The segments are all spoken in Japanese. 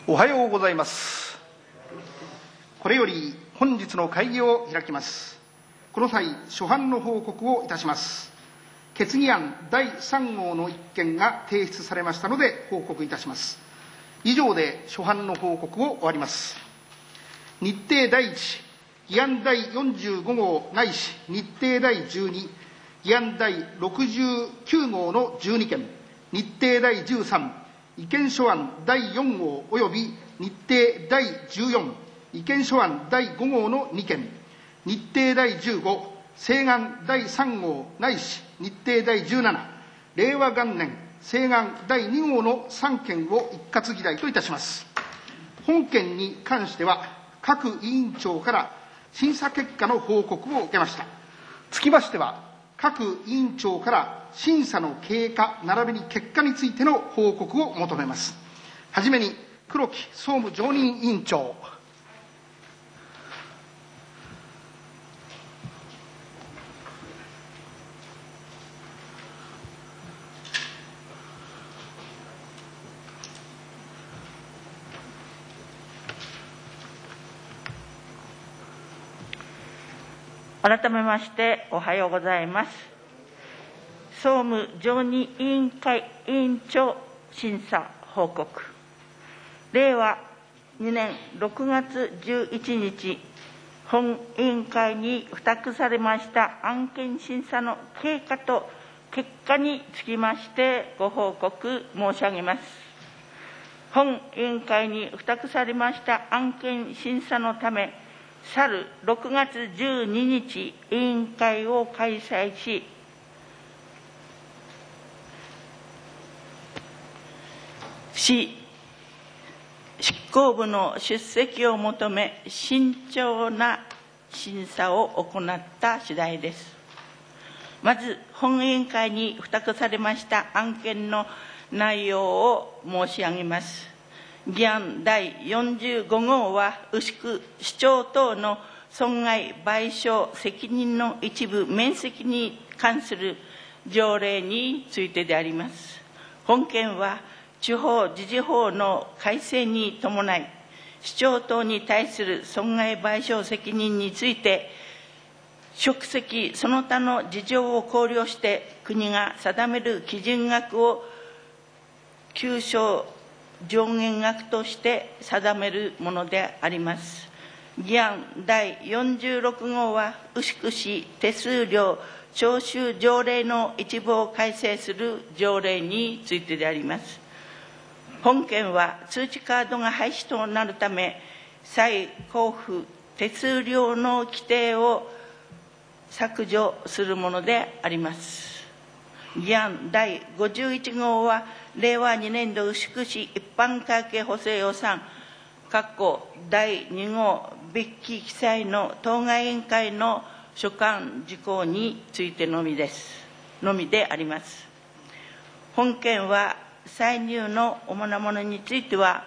おはようございます。これより本日の会議を開きます。この際、初版の報告をいたします。決議案第3号の一件が提出されましたので報告いたします。以上で初版の報告を終わります。日程第1、議案第45号ないし日程第12、議案第69号の12件、日程第13、意見書案第4号及び日程第14、意見書案第5号の2件、日程第15、請願第3号ないし日程第17、令和元年請願第2号の3件を一括議題といたします。本件に関しては、各委員長から審査結果の報告を受けました。つきましては、各委員長から審査の経過並びに結果についての報告を求めます。はじめに黒木総務常任委員長。 改めましておはようございます。総務常任委員会委員長審査報告。令和2年6月11日、本委員会に付託されました案件審査の経過と結果につきましてご報告申し上げます。本委員会に付託されました案件審査のため、去る6月12日、委員会を開催し、市執行部の出席を求め、慎重な審査を行った次第です。まず、本委員会に付託されました案件の内容を申し上げます。議案第45号は、牛久市長等の損害賠償責任の一部免責に関する条例についてであります。本件は、地方自治法の改正に伴い、市長等に対する損害賠償責任について、職責その他の事情を考慮して、国が定める基準額を求償上限額として定めるものであります。議案第46号は、牛久市手数料徴収条例の一部を改正する条例についてであります。本件は通知カードが廃止となるため、再交付手数料の規定を削除するものであります。議案第51号は、令和2年度牛久市一般会計補正予算第2号別記記載の当該委員会の所管事項についてのみであります。本件は歳入の主なものについては、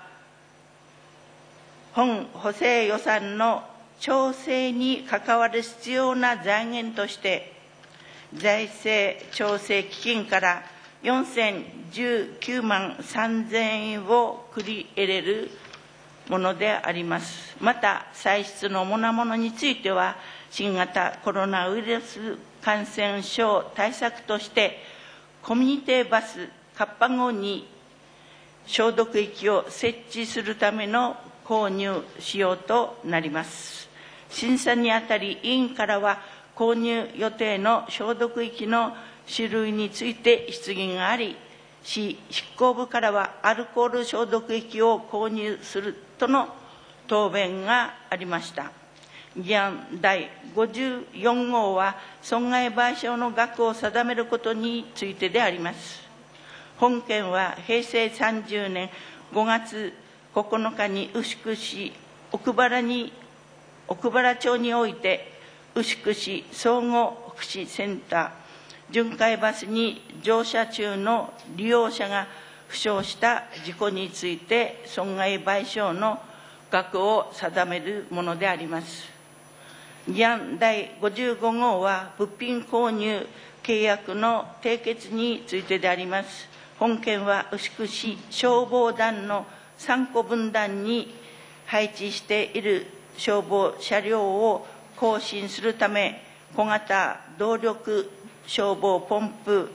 本補正予算の調整に関わる必要な財源として、財政調整基金から4019万3000円を繰り入れるものであります。また、歳出の主なものについては、新型コロナウイルス感染症対策として、コミュニティバスカッパ号に消毒液を設置するための購入しようとなります。審査にあたり、委員からは、購入予定の消毒液の種類について質疑があり、市執行部からはアルコール消毒液を購入するとの答弁がありました。議案第54号は、損害賠償の額を定めることについてであります。本件は平成30年5月9日に牛久市奥原町において、牛久市総合福祉センター巡回バスに乗車中の利用者が負傷した事故について、損害賠償の額を定めるものであります。議案第55号は、物品購入契約の締結についてであります。本件は牛久市消防団の 3個分団に配置している消防車両を更新するため、小型動力消防ポンプ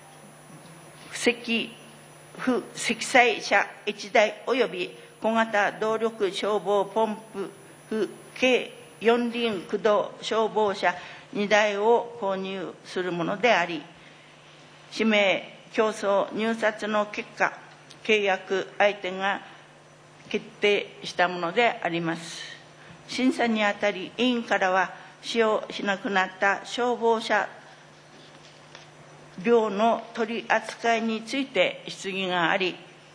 積載車1台及び小型動力消防ポンプ計4輪駆動消防車2台を購入するものであり、指名競争入札の結果、契約相手が決定したものであります。審査にあたり、委員からは使用しなくなった消防車両の取り扱いについて質疑があり、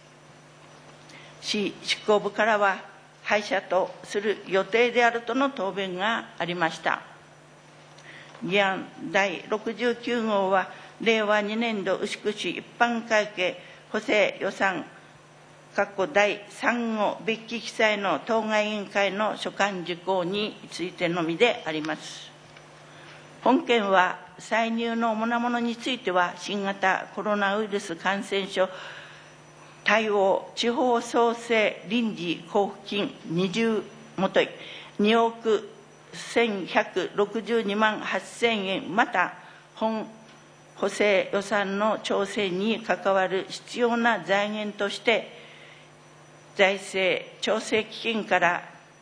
市執行部からは廃車とする予定であるとの答弁がありました。議案第69号は、令和2年度牛久市一般会計補正予算第3号別記記載の当該委員会の所管事項についてのみであります。本件は歳入の主なものについては、新型コロナウイルス感染症対応地方創生臨時交付金20もとい2億1162万8000円、また本補正予算の調整に関わる必要な財源として、財政調整基金から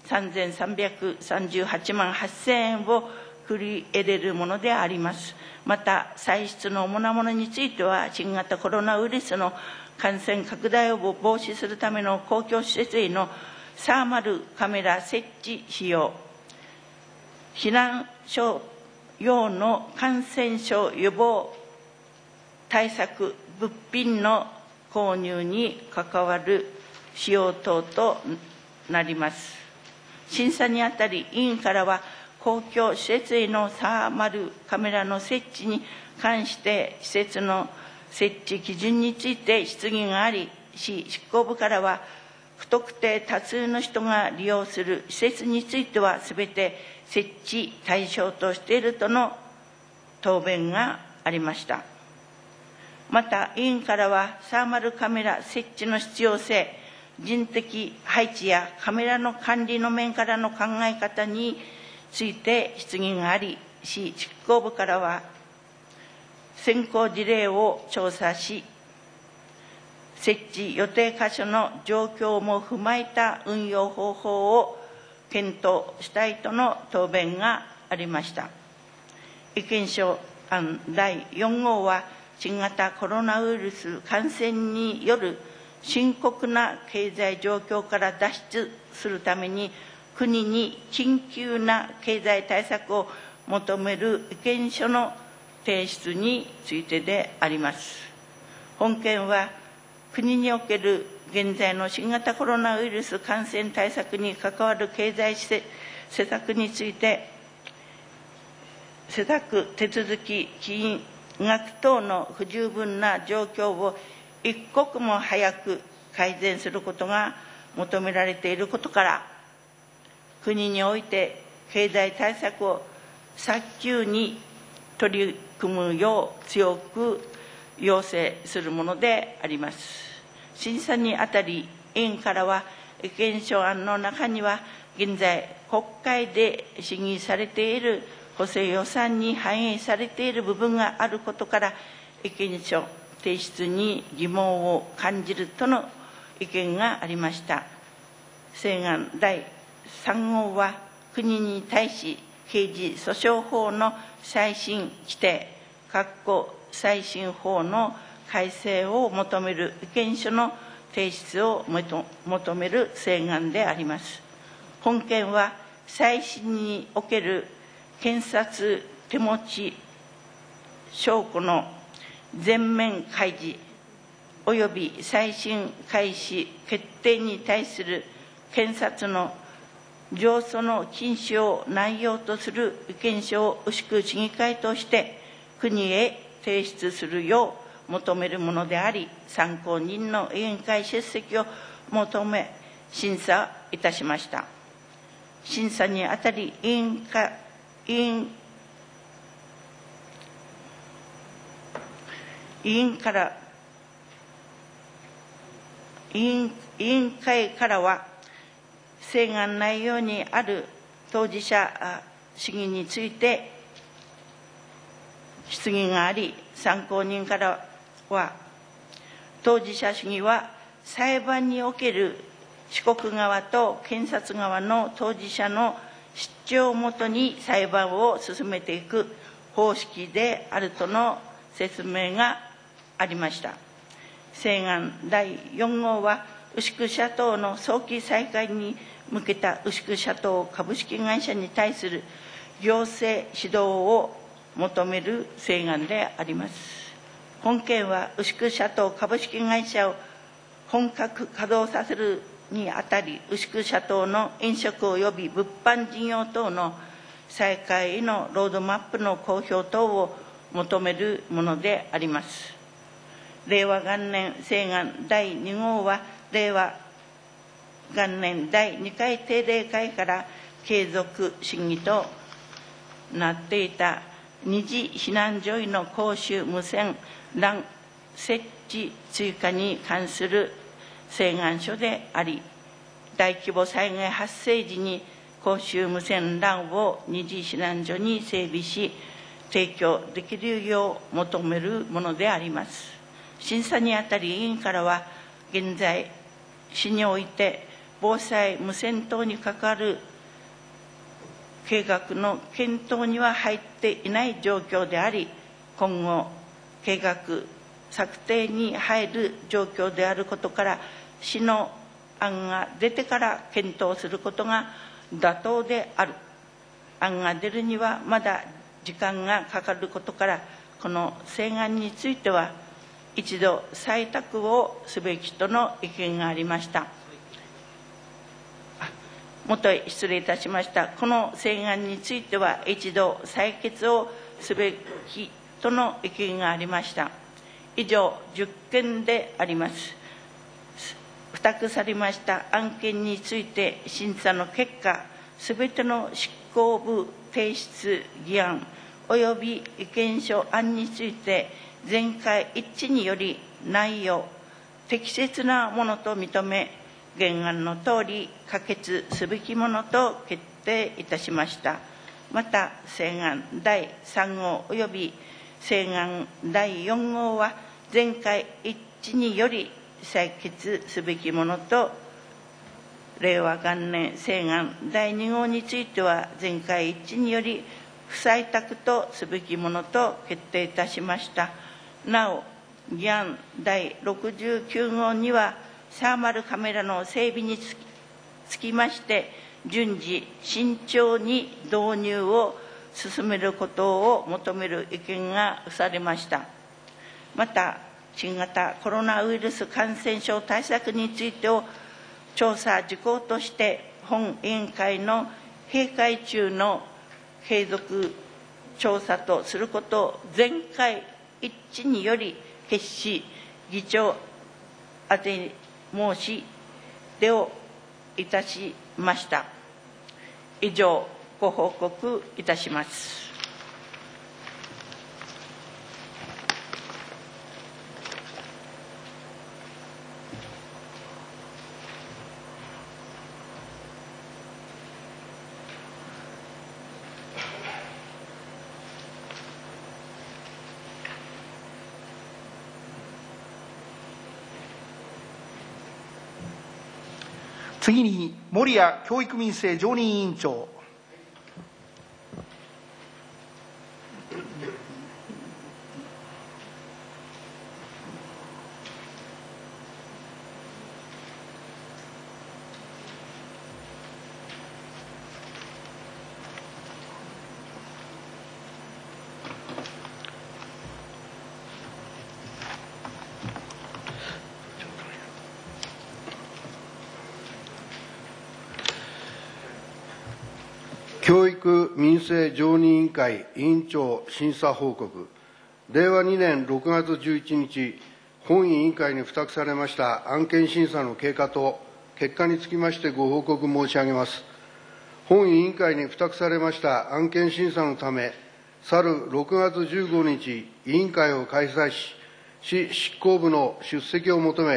3338万8000円を繰り入れるものであります。また、歳出の主なものについては、新型コロナウイルスの感染拡大を防止するための公共施設へのサーマルカメラ設置費用、避難所用の感染症予防対策物品の購入に関わる費用等となります。審査にあたり、委員からは、公共施設へのサーマルカメラの設置に関して、施設の設置基準について質疑があり、市執行部からは、不特定多数の人が利用する施設については、すべて設置対象としているとの答弁がありました。また、委員からは、サーマルカメラ設置の必要性、人的配置やカメラの管理の面からの考え方について質疑があり、市執行部からは、先行事例を調査し、設置予定箇所の状況も踏まえた運用方法を検討したいとの答弁がありました。意見書案第4号は、新型コロナウイルス感染による深刻な経済状況から脱出するために、国に緊急な経済対策を求める意見書の提出についてであります。本件は、国における現在の新型コロナウイルス感染対策に関わる経済施策について、施策手続き金額等の不十分な状況を一刻も早く改善することが求められていることから、国において経済対策を早急に取り組むよう強く要請するものであります。審査にあたり、委員からは、意見書案の中には、現在国会で審議されている補正予算に反映されている部分があることから、意見書提出に疑問を感じるとの意見がありました。請願第3号は、国に対し刑事訴訟法の再審規定、再審法の改正を求める意見書の提出を求める請願であります。本件は、再審における検察手持ち証拠の全面開示及び再審開始決定に対する検察の上訴の禁止を内容とする意見書を牛久市議会として国へ提出するよう求めるものであり、参考人の委員会出席を求め審査いたしました。審査にあたり、委員委員会からは、請願内容にある当事者市議について質疑があり、参考人からは、当事者市議は裁判における被告側と検察側の当事者の主張をもとに裁判を進めていく方式であるとの説明がありました。請願第4号は、牛久シャトーの早期再開に向けた牛久シャトー株式会社に対する行政指導を求める請願であります。本件は牛久シャトー株式会社を本格稼働させるにあたり、牛久シャトーの飲食及び物販事業等の再開へのロードマップの公表等を求めるものであります。令和元年請願第2号は、令和元年第2回定例会から継続審議となっていた二次避難所への公衆無線 LAN 設置追加に関する請願書であり、大規模災害発生時に公衆無線 LAN を二次避難所に整備し、提供できるよう求めるものであります。審査にあたり、委員からは、現在、市において防災無線等に関わる計画の検討には入っていない状況であり、今後、計画策定に入る状況であることから、市の案が出てから検討することが妥当である。案が出るにはまだ時間がかかることから、この請願については、一度採択をすべきとの意見がありました。失礼いたしました。この請願については、一度採決をすべきとの意見がありました。以上、10件であります。付託されました案件について、審査の結果、すべての執行部提出議案及び意見書案について、全会一致により内容、適切なものと認め、原案のとおり可決すべきものと決定いたしました。また、請願第3号及び請願第4号は、全会一致により採決すべきものと、令和元年請願第2号については、全会一致により不採択とすべきものと決定いたしました。なお、議案第69号には、サーマルカメラの整備につきまして、順次、慎重に導入を進めることを求める意見がされました。また、新型コロナウイルス感染症対策についてを調査事項として、本委員会の閉会中の継続調査とすることを全会一致により決し、議長宛てに申し出をいたしました。以上、ご報告いたします。 次に、森谷教育民生常任委員長。 教育民生常任委員会委員長審査報告。令和2年6月11日、本委員会に付託されました案件審査の経過と結果につきましてご報告申し上げます。本委員会に付託されました案件審査のため、去る6月15日、委員会を開催し、市執行部の出席を求め、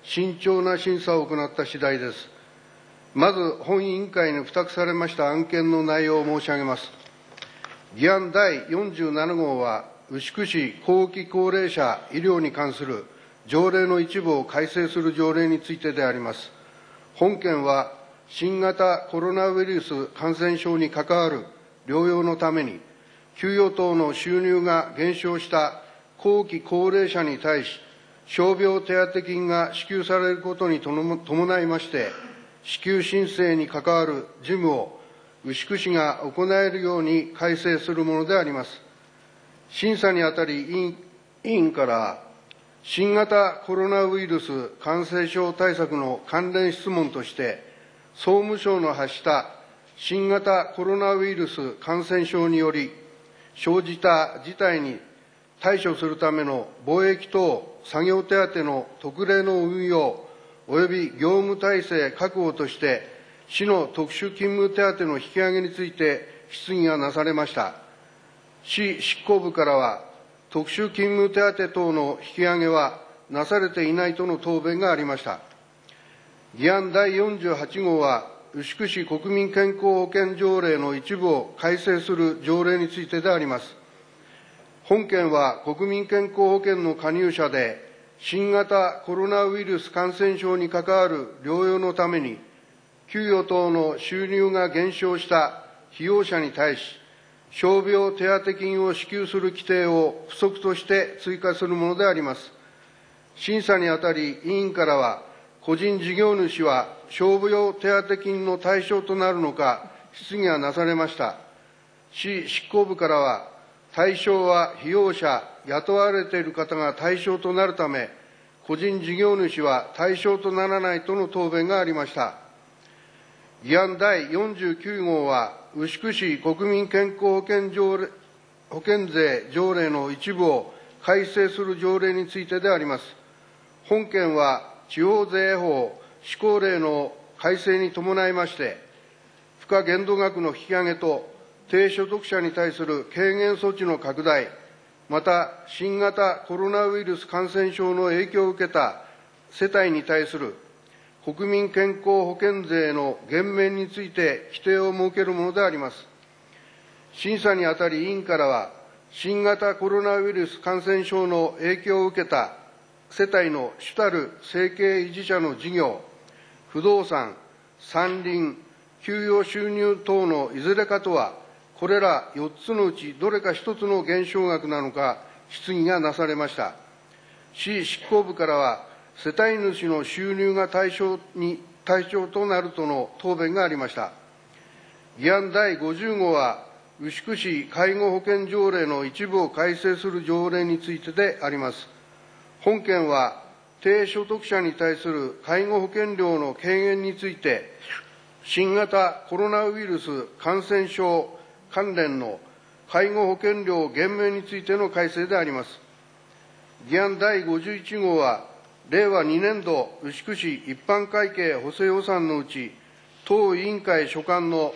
慎重な審査を行った次第です。まず、本委員会に付託されました案件の内容を申し上げます。議案第47号は、牛久市後期高齢者医療に関する条例の一部を改正する条例についてであります。本件は、新型コロナウイルス感染症に関わる療養のために、給与等の収入が減少した後期高齢者に対し、傷病手当金が支給されることに伴いまして、支給申請に関わる事務を牛久市が行えるように改正するものであります。審査にあたり委員から、新型コロナウイルス感染症対策の関連質問として、総務省の発した新型コロナウイルス感染症により生じた事態に対処するための防疫等作業手当の特例の運用及び業務体制確保として、市の特殊勤務手当の引き上げについて質疑がなされました。市執行部からは、特殊勤務手当等の引き上げはなされていないとの答弁がありました。議案第48号は、牛久市国民健康保険条例の一部を改正する条例についてであります。本件は国民健康保険の加入者で、新型コロナウイルス感染症に関わる療養のために、給与等の収入が減少した被用者に対し、傷病手当金を支給する規定を付則として追加するものであります。審査にあたり、委員からは、個人事業主は傷病手当金の対象となるのか、質疑がなされました。市執行部からは、対象は被用者、雇われている方が対象となるため、個人事業主は対象とならないとの答弁がありました。議案第49号は、牛久市国民健康保険税条例の一部を改正する条例についてであります。本件は、地方税法施行令の改正に伴いまして、付加限度額の引き上げと低所得者に対する軽減措置の拡大、また新型コロナウイルス感染症の影響を受けた世帯に対する国民健康保険税の減免について規定を設けるものであります。審査にあたり委員からは、新型コロナウイルス感染症の影響を受けた世帯の主たる生計維持者の事業、不動産、山林、給与収入等のいずれかとは、これら4つのうちどれか1つの減少額なのか、質疑がなされました。市執行部からは、世帯主の収入が対象となるとの答弁がありました。議案第50号は、牛久市介護保険条例の一部を改正する条例についてであります。本件は、低所得者に対する介護保険料の軽減について、新型コロナウイルス感染症関連の介護保険料減免についての改正であります。議案第51号は、令和2年度牛久市一般会計補正予算のうち、当委員会所管の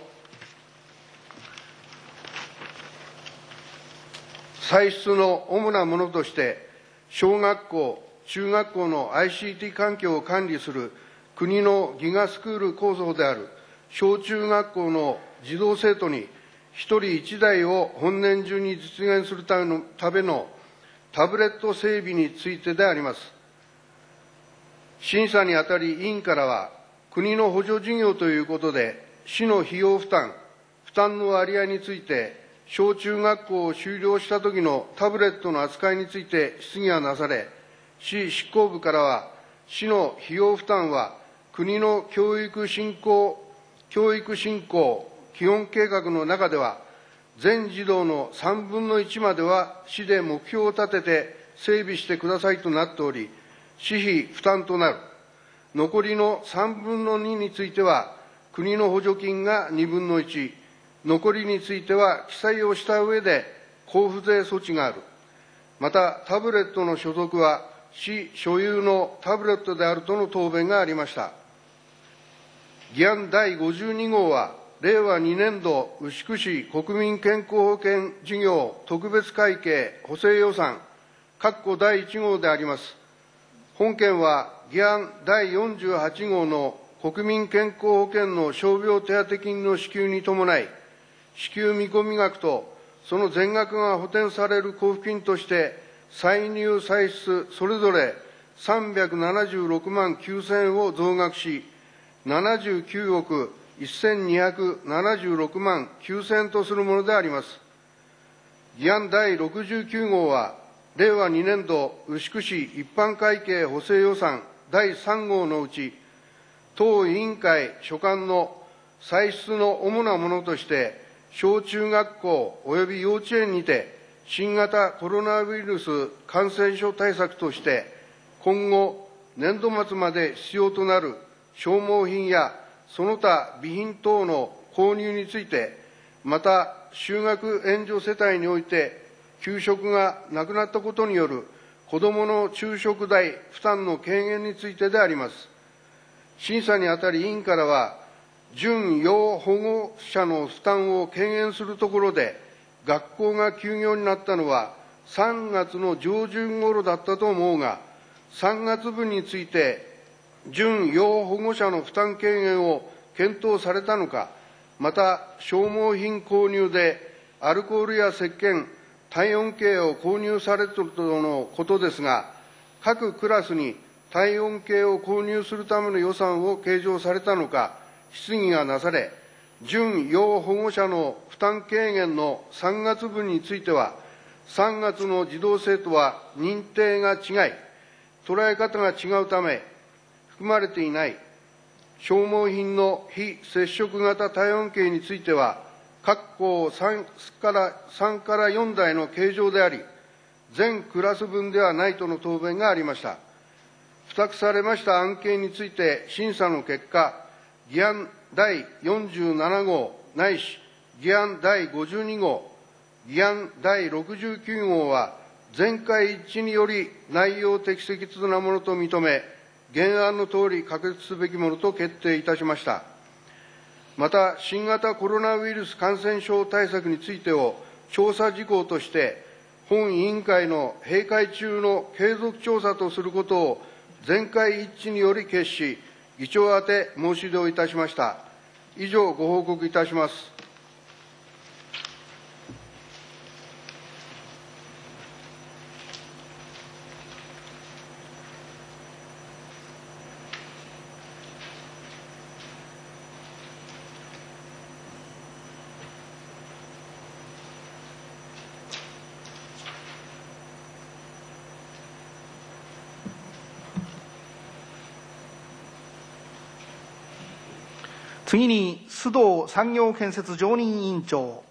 歳出の主なものとして、小学校、中学校の ICT 環境を管理する国のギガスクール構想である小中学校の児童生徒に1人1台を本年中に実現するためのタブレット整備についてであります。審査にあたり委員からは、国の補助事業ということで、市の費用負担の割合について、小中学校を修了した時のタブレットの扱いについて質疑がなされ、市執行部からは、市の費用負担は国の教育振興基本計画の中では、全児童の3分の1までは市で目標を立てて整備してくださいとなっており、市費負担となる。残りの3分の2については、国の補助金が2分の1、残りについては記載をした上で交付税措置がある。また、タブレットの所属は市所有のタブレットであるとの答弁がありました。議案第52号は、令和2年度牛久市国民健康保険事業特別会計補正予算第1号であります。 本件は議案第48号の国民健康保険の傷病手当金の支給に伴い、支給見込み額とその全額が補填される交付金として、歳入歳出それぞれ376万9000円を増額し、79億1276万9000円とするものであります。議案第69号は、令和2年度牛久市一般会計補正予算第3号のうち、当委員会所管の歳出の主なものとして、小中学校及び幼稚園にて、新型コロナウイルス感染症対策として、今後、年度末まで必要となる消耗品やその他備品等の購入について、また、就学援助世帯において、給食がなくなったことによる子どもの昼食代負担の軽減についてであります。審査にあたり委員からは、準要保護者の負担を軽減するところで、学校が休業になったのは3月の上旬頃だったと思うが、3月分について、準要保護者の負担軽減を検討されたのか、また消耗品購入でアルコールや石鹸、体温計を購入されたとのことですが、各クラスに体温計を購入するための予算を計上されたのか、質疑がなされ、準要保護者の負担軽減の3月分については、3月の児童生徒は認定が違い、捉え方が違うため、含まれていない消耗品の非接触型体温計については、各校3から4台の計上であり、全クラス分ではないとの答弁がありました。付託されました案件について審査の結果、議案第47号ないし議案第52号、議案第69号は全会一致により内容適切なものと認め、原案のとおり可決すべきものと決定いたしました。また、新型コロナウイルス感染症対策についてを調査事項として、本委員会の閉会中の継続調査とすることを全会一致により決し、議長宛て申し出をいたしました。以上、ご報告いたします。 次に須藤産業建設常任委員長。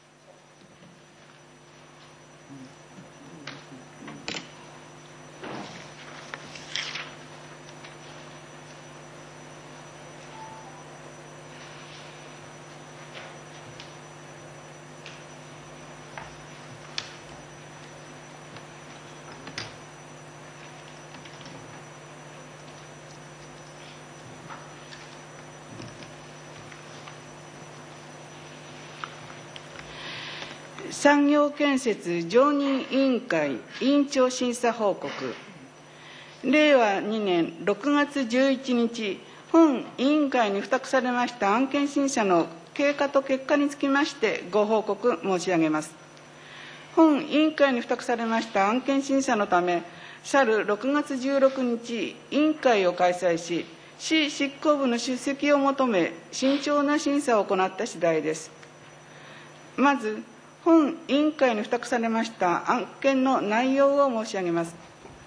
産業建設常任委員会委員長審査報告。令和2年6月11日、本委員会に付託されました案件審査の経過と結果につきましてご報告申し上げます。本委員会に付託されました案件審査のため、去る6月16日、委員会を開催し、市執行部の出席を求め、慎重な審査を行った次第です。まず、本委員会に付託されました案件の内容を申し上げます。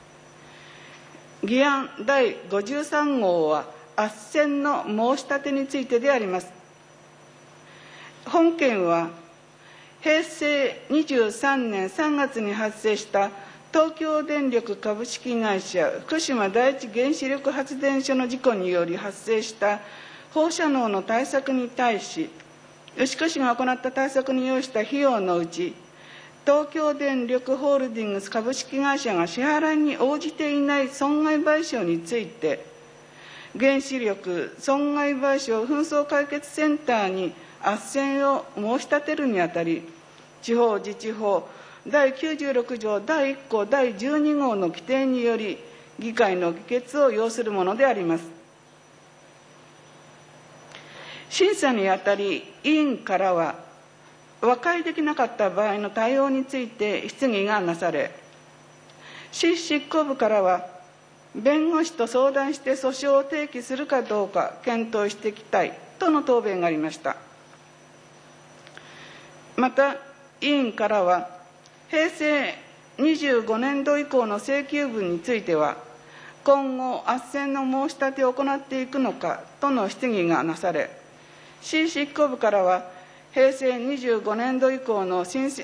議案第53号は、斡旋の申し立てについてであります。本件は、平成23年3月に発生した東京電力株式会社福島第一原子力発電所の事故により発生した放射能の対策に対し、牛久市が行った対策に要した費用のうち、東京電力ホールディングス株式会社が支払いに応じていない損害賠償について、原子力損害賠償紛争解決センターに斡旋を申し立てるにあたり、地方自治法第96条第1項第12号の規定により、 議会の議決を要するものであります。審査にあたり、委員からは、和解できなかった場合の対応について質疑がなされ、市執行部からは、弁護士と相談して訴訟を提起するかどうか検討していきたいとの答弁がありました。また、委員からは、平成25年度以降の請求分については、今後、斡旋の申し立てを行っていくのかとの質疑がなされ、市執行部からは、平成25年度以降の平成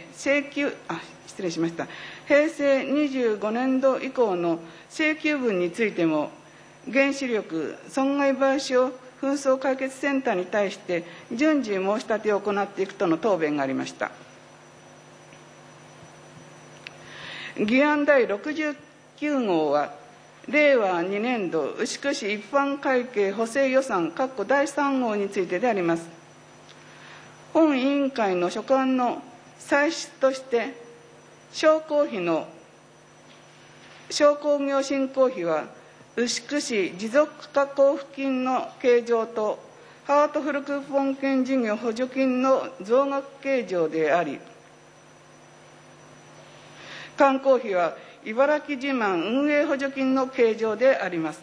25年度以降の請求分についても、原子力損害賠償紛争解決センターに対して順次申し立てを行っていくとの答弁がありました。議案第69号は、令和2年度牛久市一般会計補正予算第3号についてであります。本委員会の所管の歳出として、商工業振興費は、牛久市持続化交付金の計上と、ハートフルクーポン券事業補助金の増額計上であり、観光費は、茨城自慢運営補助金の計上であります。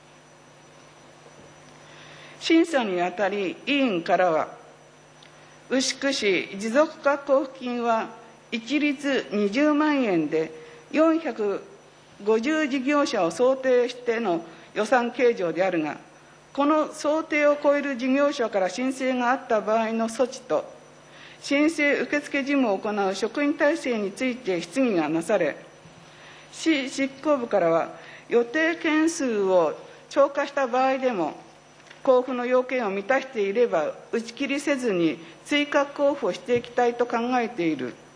審査にあたり、委員からは、牛久市持続化交付金は一律20万円で450事業者を想定しての予算計上であるが、この想定を超える事業者から申請があった場合の措置と、申請受付事務を行う職員体制について質疑がなされ、市執行部からは、予定件数を超過した場合でも、交付の要件を満たしていれば、打ち切りせずに追加交付をしていきたいと考えている。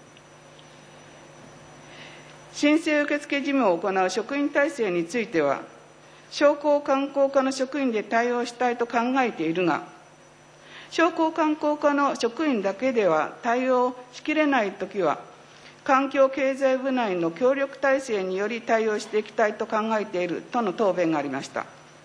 申請受付事務を行う職員体制については、商工観光課の職員で対応したいと考えているが、商工観光課の職員だけでは対応しきれないときは、環境経済部内の協力体制により対応していきたいと考えているとの答弁がありました。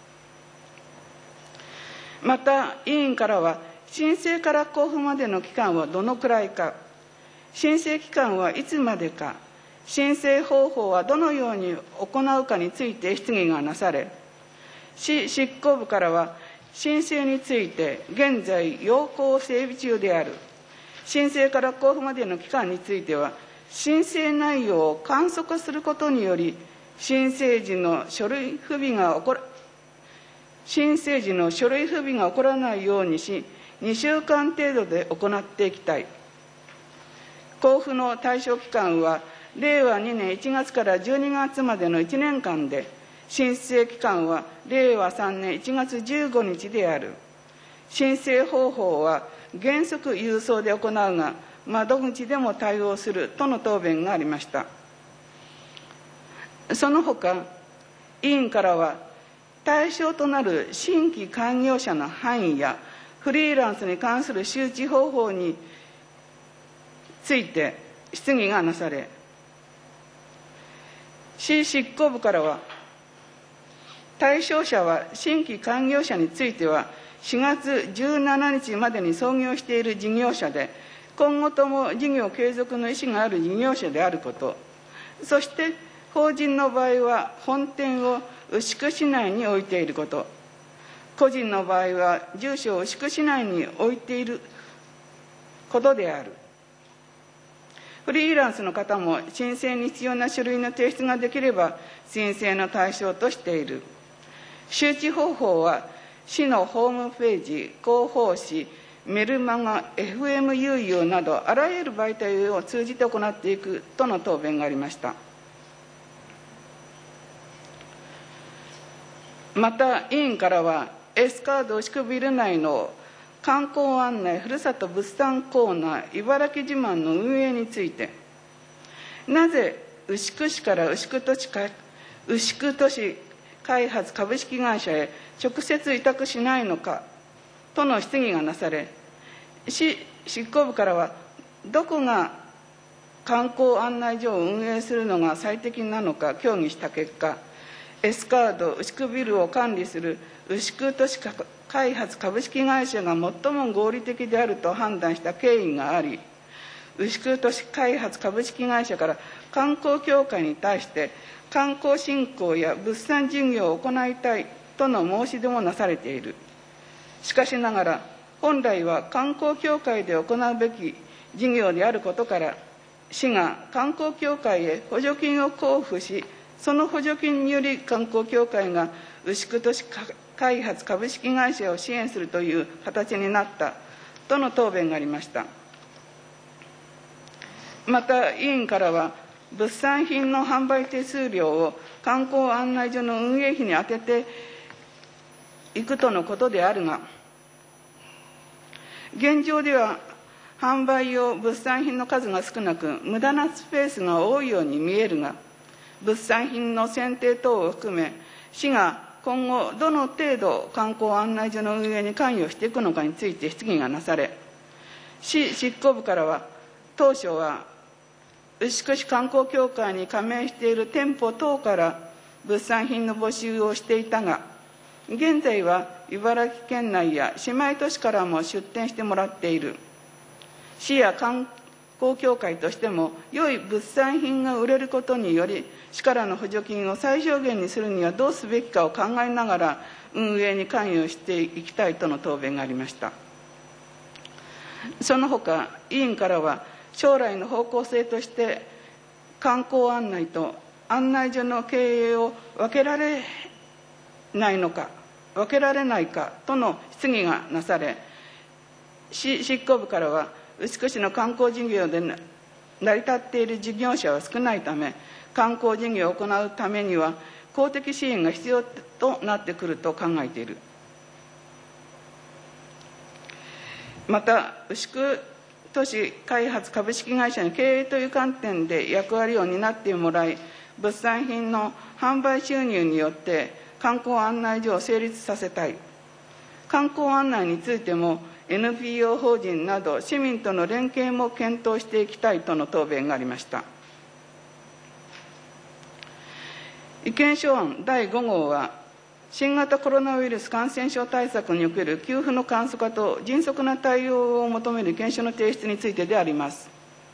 また、委員からは、申請から交付までの期間はどのくらいか、申請期間はいつまでか、申請方法はどのように行うかについて質疑がなされ、市執行部からは、申請について現在要項整備中である。申請から交付までの期間については、申請内容を簡素化することにより、申請時の書類不備が起こらないようにし、2週間程度で行っていきたい。交付の対象期間は、令和2年1月から12月までの1年間で、申請期間は令和3年1月15日である。申請方法は原則郵送で行うが、窓口でも対応するとの答弁がありました。その他、委員からは、対象となる新規開業者の範囲やフリーランスに関する周知方法について質疑がなされ、市執行部からは、対象者は新規開業者については4月17日までに創業している事業者で、今後とも事業継続の意思がある事業者であること、そして法人の場合は本店を牛久市内に置いていること、個人の場合は住所を牛久市内に置いていることである。フリーランスの方も申請に必要な書類の提出ができれば申請の対象としている。周知方法は市のホームページ、広報誌、メルマガ、FM 有用などあらゆる媒体を通じて行っていくとの答弁がありました。また、委員からは、エスカード牛久ビル内の観光案内ふるさと物産コーナー茨城自慢の運営について、なぜ牛久市から牛久都市開発株式会社へ直接委託しないのかとの質疑がなされ、市執行部からは、どこが観光案内所を運営するのが最適なのか協議した結果、 エスカード牛久ビルを管理する牛久都市開発株式会社が最も合理的であると判断した経緯があり、牛久都市開発株式会社から観光協会に対して観光振興や物産事業を行いたいとの申し出もなされている。しかしながら、本来は観光協会で行うべき事業であることから、市が観光協会へ補助金を交付し、その補助金により観光協会が牛久都市開発株式会社を支援するという形になったとの答弁がありました。また委員からは、物産品の販売手数料を観光案内所の運営費に充てていくとのことであるが、現状では販売用物産品の数が少なく、無駄なスペースが多いように見えるが、物産品の選定等を含め、市が今後どの程度観光案内所の運営に関与していくのかについて質疑がなされ、市執行部からは、当初は牛久市観光協会に加盟している店舗等から物産品の募集をしていたが、現在は茨城県内や姉妹都市からも出店してもらっている。市や観光協会としても、良い物産品が売れることにより、市からの補助金を最小限にするにはどうすべきかを考えながら、運営に関与していきたいとの答弁がありました。その他、委員からは、将来の方向性として観光案内と案内所の経営を分けられないかとの質疑がなされ、市執行部からは、牛久市の観光事業で成り立っている事業者は少ないため、観光事業を行うためには公的支援が必要となってくると考えている。また、牛久都市開発株式会社の経営という観点で役割を担ってもらい、物産品の販売収入によって観光案内所を成立させたい。観光案内についても NPO 法人など市民との連携も検討していきたいとの答弁がありました。意見書案第5号は、新型コロナウイルス感染症対策における給付の簡素化と迅速な対応を求める意見書の提出についてであります。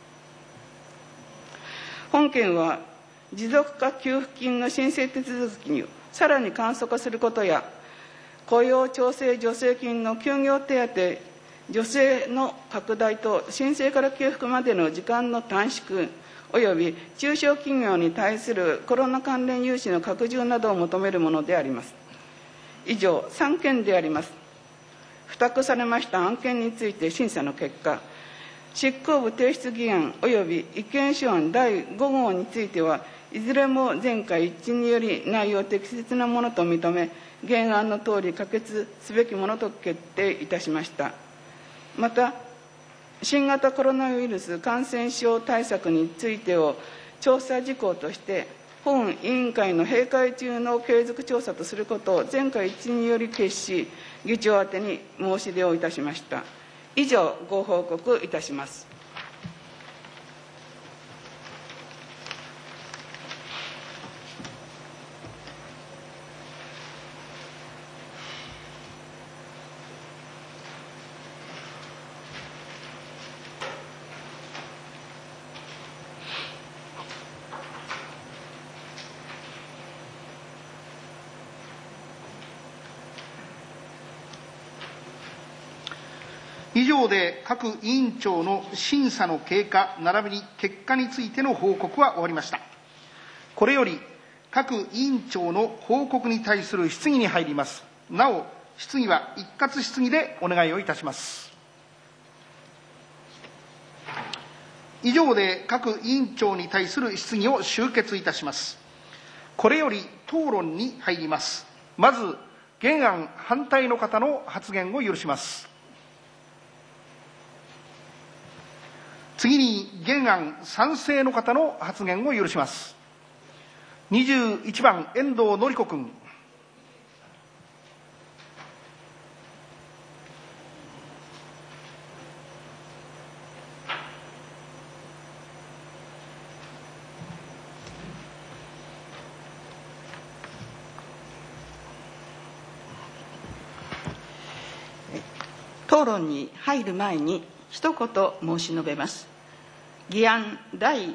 本件は、持続化給付金の申請手続きにさらに簡素化することや、雇用調整助成金の休業手当助成の拡大と申請から給付までの時間の短縮および中小企業に対するコロナ関連融資の拡充などを求めるものであります。以上3件であります。付託されました案件について審査の結果、執行部提出議案および意見書案第5号については、いずれも全会一致により内容適切なものと認め、原案のとおり可決すべきものと決定いたしました。また、新型コロナウイルス感染症対策についてを調査事項として、本委員会の閉会中の継続調査とすることを全会一致により決し、議長宛に申し出をいたしました。以上、ご報告いたします。 以上で各委員長の審査の経過並びに結果についての報告は終わりました。これより各委員長の報告に対する質疑に入ります。なお、質疑は一括質疑でお願いをいたします。以上で各委員長に対する質疑を終結いたします。これより討論に入ります。まず、原案反対の方の発言を許します。次に原案賛成の方の発言を許します。21番、遠藤典子君。 討論に入る前に一言申し述べます。議案第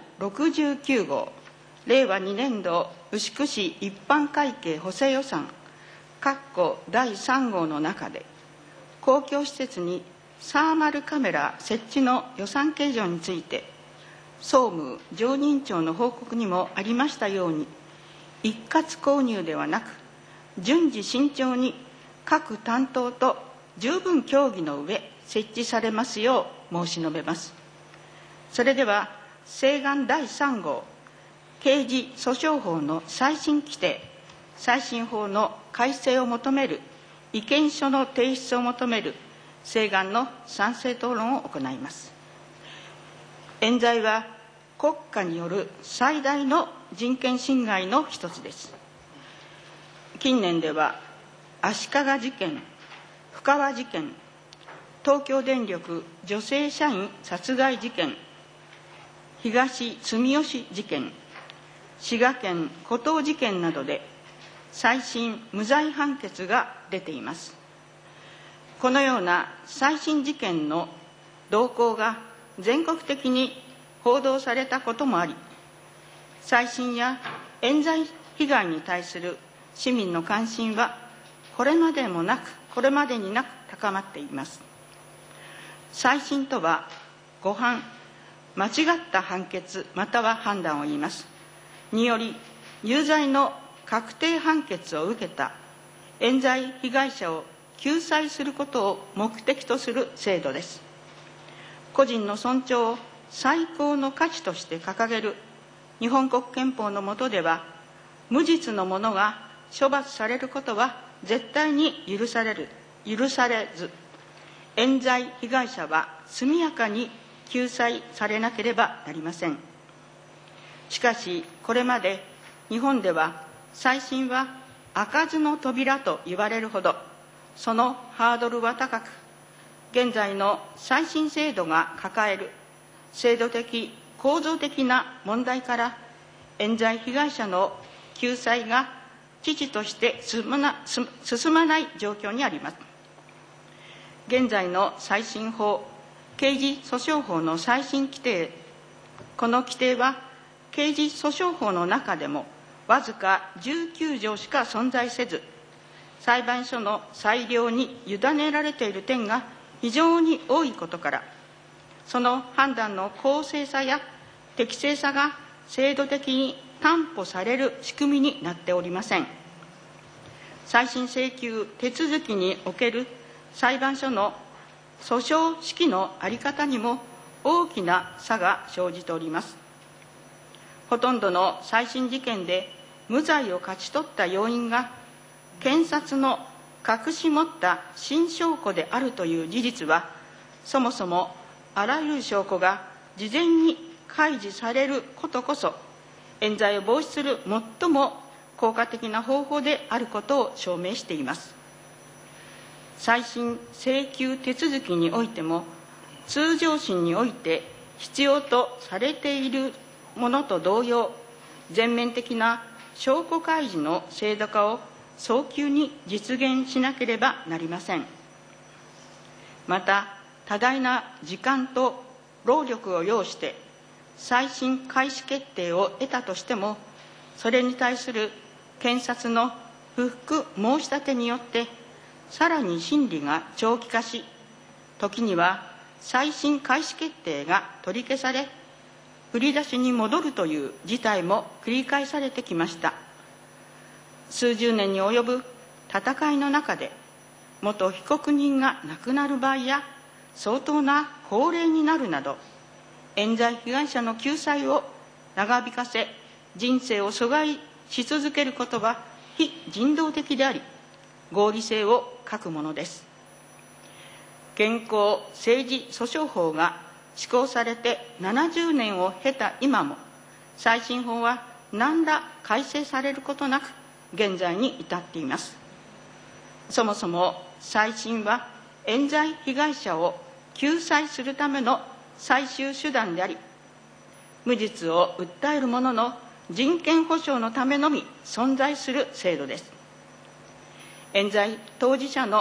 69号令和2年度牛久市一般会計補正予算第3号の中で、公共施設にサーマルカメラ設置の予算計上について、総務常任長の報告にもありましたように、一括購入ではなく、順次慎重に各担当と十分協議の上、設置されますよう申し述べます。それでは、請願第3号、刑事訴訟法の再審規定、再審法の改正を求める意見書の提出を求める請願の賛成討論を行います。冤罪は国家による最大の人権侵害の一つです。近年では足利事件、布川事件、東京電力女性社員殺害事件、東住吉事件、滋賀県湖東事件などで再審無罪判決が出ています。このような再審事件の動向が全国的に報道されたこともあり、再審や冤罪被害に対する市民の関心はこれまでになく高まっています。再審とは、誤判、間違った判決または判断を言います。により、有罪の確定判決を受けた冤罪被害者を救済することを目的とする制度です。個人の尊重を最高の価値として掲げる日本国憲法の下では、無実の者が処罰されることは絶対に許されず、冤罪被害者は速やかに救済されなければなりません。しかし、これまで日本では再審は開かずの扉と言われるほど、そのハードルは高く、現在の再審制度が抱える制度的・構造的な問題から、冤罪被害者の救済が遅々として進まない状況にあります。現在の再審法、刑事訴訟法の再審規定、この規定は刑事訴訟法の中でもわずか19条しか存在せず、裁判所の裁量に委ねられている点が非常に多いことから、その判断の公正さや適正さが制度的に担保される仕組みになっておりません。再審請求手続きにおける裁判所の訴訟指揮の在り方にも大きな差が生じております。ほとんどの再審事件で無罪を勝ち取った要因が、検察の隠し持った新証拠であるという事実は、そもそもあらゆる証拠が事前に開示されることこそ、冤罪を防止する最も効果的な方法であることを証明しています。再審請求手続きにおいても、通常審において必要とされているものと同様、全面的な証拠開示の制度化を早急に実現しなければなりません。また、多大な時間と労力を要して再審開始決定を得たとしても、それに対する検察の不服申し立てによってさらに審理が長期化し、時には再審開始決定が取り消され、振り出しに戻るという事態も繰り返されてきました。数十年に及ぶ戦いの中で、元被告人が亡くなる場合や相当な高齢になるなど、冤罪被害者の救済を長引かせ、人生を阻害し続けることは非人道的であり、合理性を欠くものです。現行政治訴訟法が施行されて70年を経た今も、再審法は何ら改正されることなく現在に至っています。そもそも再審は冤罪被害者を救済するための最終手段であり、無実を訴える者の人権保障のためのみ存在する制度です。冤罪当事者の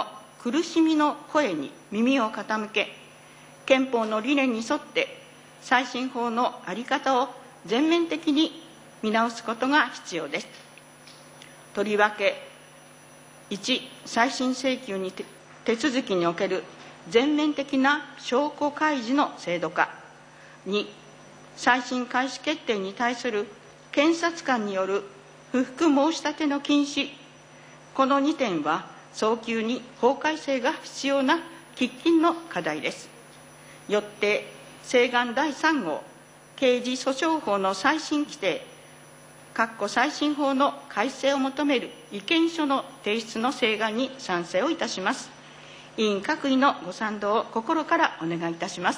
苦しみの声に耳を傾け、憲法の理念に沿って再審法の在り方を全面的に見直すことが必要です。とりわけ、1、再審請求に手続きにおける全面的な証拠開示の制度化。2、再審開始決定に対する検察官による不服申し立ての禁止。この2点は早急に法改正が必要な喫緊の課題です。よって請願第3号刑事訴訟法の再審規定再審法の改正を求める意見書の提出の請願に賛成をいたします。委員各位のご賛同を心からお願いいたします。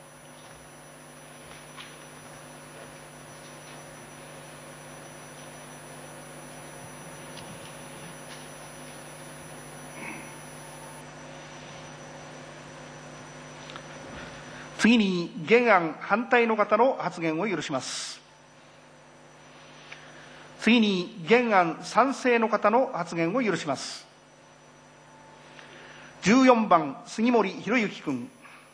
次に原案反対の方の発言を許します。次に原案賛成の方の発言を許します。14番、杉森博之君。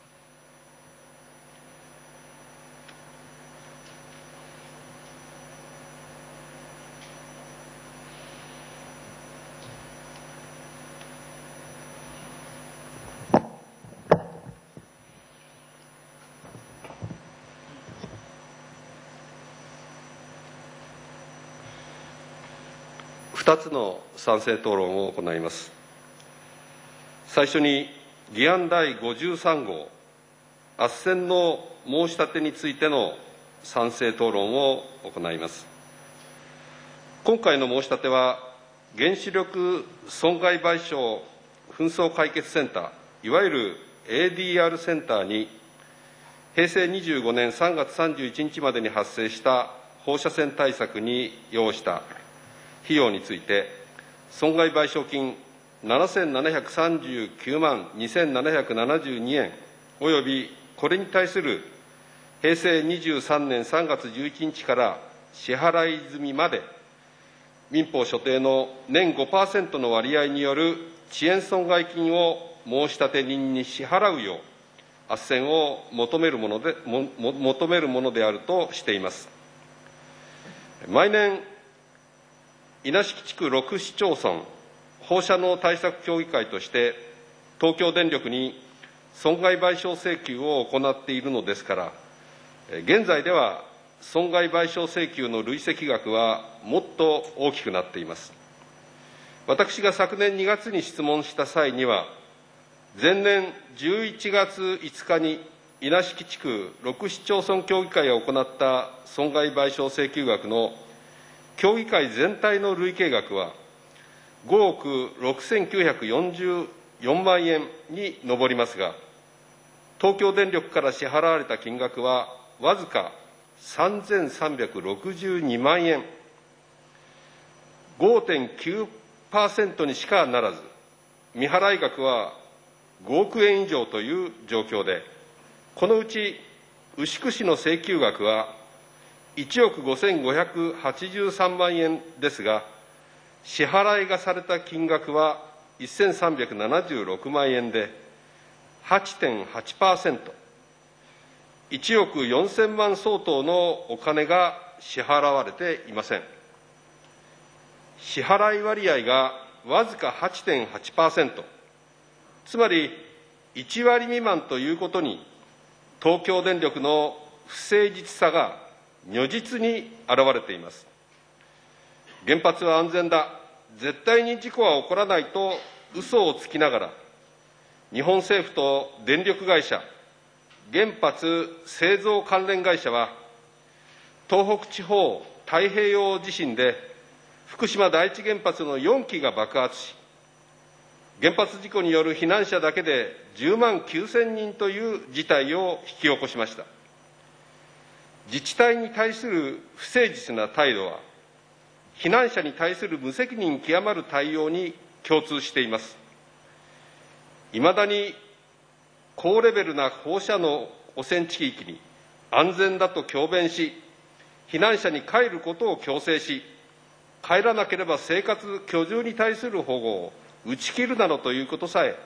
2つの賛成討論を行います。最初に議案第53号、斡旋の申し立てについての賛成討論を行います。今回の申し立ては、原子力損害賠償紛争解決センター、いわゆる ADR センターに、平成25年3月31日までに発生した放射線対策に要した費用について、損害賠償金7739万2772円およびこれに対する平成23年3月11日から支払い済みまで、民法所定の年 5% の割合による遅延損害金を申立人に支払うよう、斡旋を求めるものであるとしています。毎年稲敷地区6市町村放射能対策協議会として東京電力に損害賠償請求を行っているのですから、現在では損害賠償請求の累積額はもっと大きくなっています。私が昨年2月に質問した際には、前年11月5日に稲敷地区6市町村協議会が行った損害賠償請求額の協議会全体の累計額は5億6944万円に上りますが、東京電力から支払われた金額はわずか3362万円、5.9% にしかならず、未払い額は5億円以上という状況で、このうち牛久市の請求額は1億5583万円ですが、支払いがされた金額は1376万円で 8.8%、1億4000万相当のお金が支払われていません。支払い割合がわずか 8.8%、つまり1割未満ということに、東京電力の不誠実さが如実に現れています。原発は安全だ、絶対に事故は起こらないと嘘をつきながら、日本政府と電力会社、原発製造関連会社は、東北地方太平洋地震で福島第一原発の4基が爆発し、原発事故による避難者だけで10万9000人という事態を引き起こしました。自治体に対する不誠実な態度は、避難者に対する無責任極まる対応に共通しています。いまだに高レベルな放射能汚染地域に安全だと強弁し、避難者に帰ることを強制し、帰らなければ生活居住に対する保護を打ち切るなどということさえ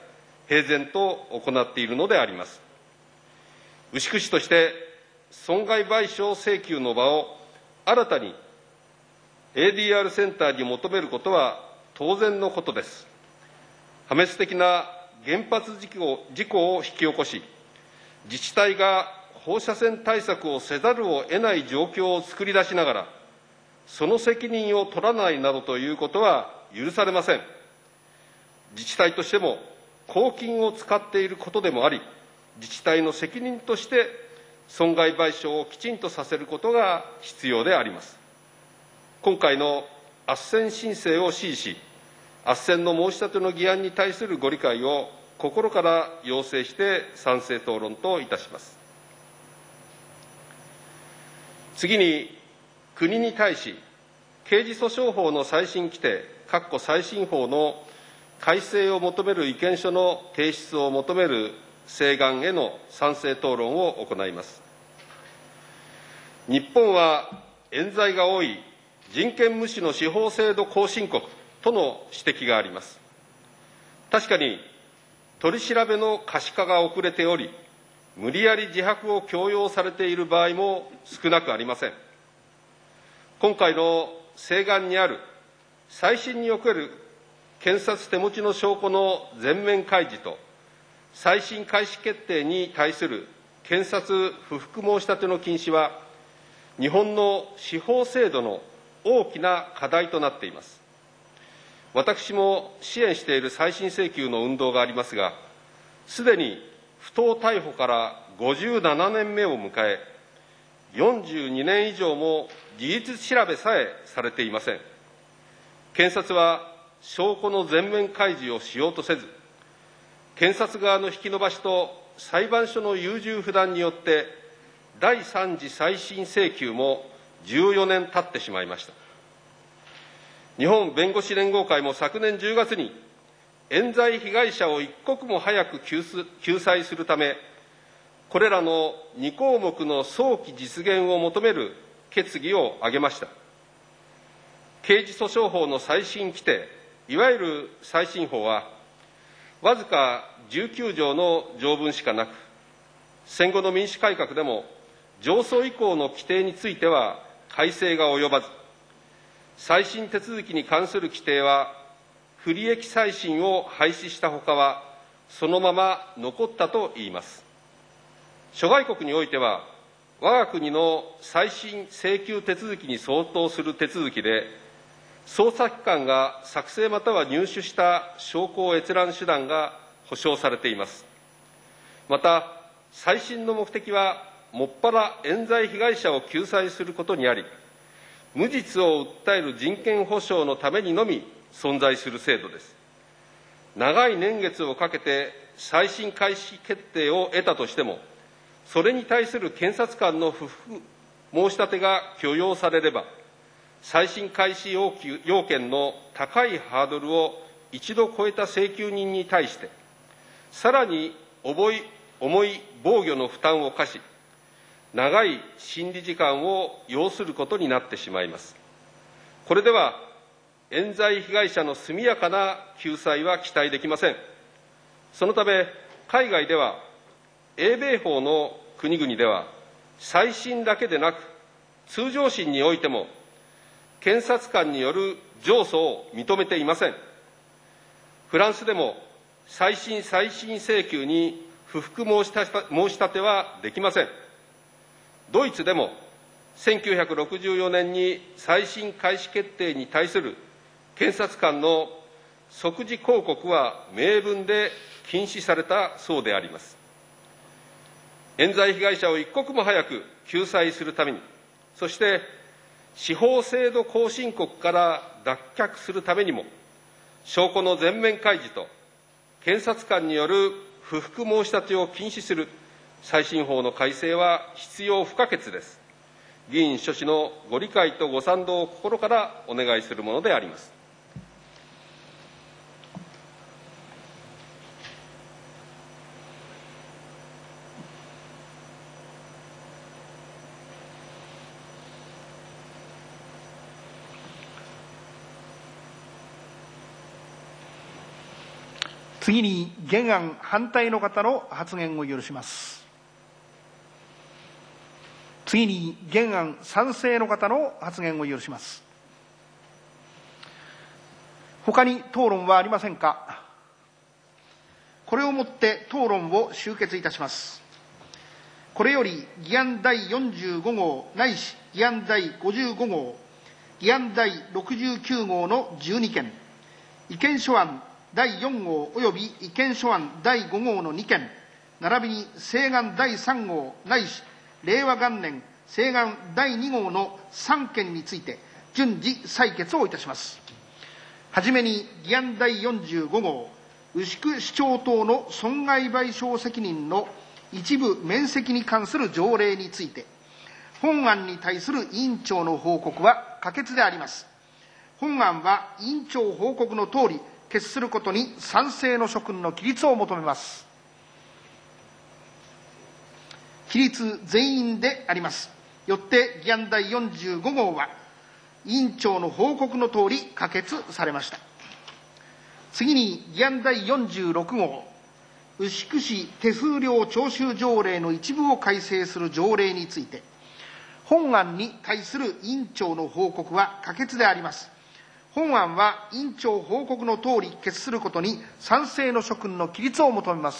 平然と行っているのであります。牛久市として損害賠償請求の場を新たに ADR センターに求めることは当然のことです。破滅的な原発事故を引き起こし、自治体が放射線対策をせざるを得ない状況を作り出しながら、その責任を取らないなどということは許されません。自治体としても公金を使っていることでもあり、自治体の責任として損害賠償をきちんとさせることが必要であります。今回の斡旋申請を支持し、斡旋の申し立ての議案に対するご理解を心から要請して賛成討論といたします。次に、国に対し、刑事訴訟法の再審規定、再審法の改正を求める意見書の提出を求める請願への賛成討論を行います。日本は冤罪が多い人権無視の司法制度後進国との指摘があります。確かに取り調べの可視化が遅れており、無理やり自白を強要されている場合も少なくありません。今回の請願にある再審における検察手持ちの証拠の全面開示と再審開始決定に対する検察不服申し立ての禁止は、日本の司法制度の大きな課題となっています。私も支援している再審請求の運動がありますが、すでに不当逮捕から57年目を迎え、42年以上も事実調べさえされていません。検察は証拠の全面開示をしようとせず、検察側の引き延ばしと裁判所の優柔不断によって、第三次再審請求も14年経ってしまいました。日本弁護士連合会も昨年10月に、冤罪被害者を一刻も早く救済するため、これらの2項目の早期実現を求める決議を挙げました。刑事訴訟法の再審規定、いわゆる再審法は、わずか19条の条文しかなく、戦後の民主改革でも、上訴以降の規定については改正が及ばず、再審手続きに関する規定は、不利益再審を廃止したほかは、そのまま残ったといいます。諸外国においては、我が国の再審請求手続きに相当する手続きで、捜査機関が作成または入手した証拠閲覧手段が保障されています。また、再審の目的は、もっぱら冤罪被害者を救済することにあり、無実を訴える人権保障のためにのみ存在する制度です。長い年月をかけて再審開始決定を得たとしても、それに対する検察官の不服申し立てが許容されれば、再審開始要件の高いハードルを一度超えた請求人に対して、さらに重い防御の負担を課し、長い審理時間を要することになってしまいます。これでは、冤罪被害者の速やかな救済は期待できません。そのため、海外では、英米法の国々では、再審だけでなく、通常審においても、検察官による上訴を認めていません。フランスでも、再審請求に不服申し立てはできません。ドイツでも、1964年に再審開始決定に対する検察官の即時抗告は明文で禁止されたそうであります。冤罪被害者を一刻も早く救済するために、そして司法制度後進国から脱却するためにも、証拠の全面開示と検察官による不服申し立てを禁止する再審法の改正は必要不可欠です。議員諸氏のご理解とご賛同を心からお願いするものであります。 次に原案反対の方の発言を許します。次に原案賛成の方の発言を許します。他に討論はありませんか。これをもって討論を終結いたします。これより議案第45号ないし議案第55号、議案第69号の12件、意見書案第4号及び意見書案第5号の2件、並びに請願第3号ないし令和元年請願第2号の3件について順次採決をいたします。はじめに議案第45号、牛久市長等の損害賠償責任の一部免責に関する条例について、本案に対する委員長の報告は可決であります。本案は委員長報告のとおり決することに賛成の諸君の起立を求めます。起立全員であります。よって議案第45号は委員長の報告のとおり可決されました。次に議案第46号、牛久市手数料徴収条例の一部を改正する条例について、本案に対する委員長の報告は可決であります。本案は委員長報告のとおり決することに賛成の諸君の起立を求めます。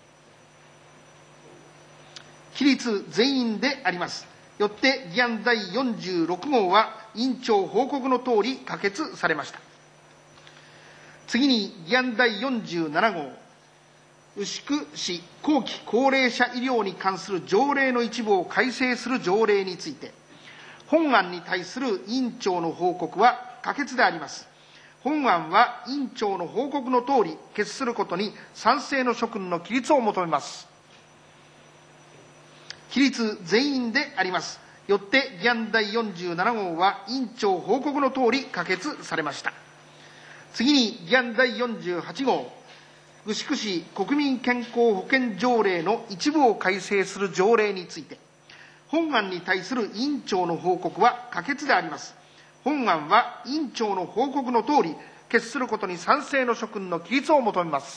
起立全員であります。よって議案第46号は委員長報告のとおり可決されました。次に議案第47号、牛久市後期高齢者医療に関する条例の一部を改正する条例について、本案に対する委員長の報告は可決であります。本案は委員長の報告のとおり決することに賛成の諸君の起立を求めます。起立全員であります。よって議案第47号は委員長報告のとおり可決されました。次に議案第48号、牛久市国民健康保険条例の一部を改正する条例について、本案に対する委員長の報告は可決であります。本案は委員長の報告のとおり決することに賛成の諸君の起立を求めます。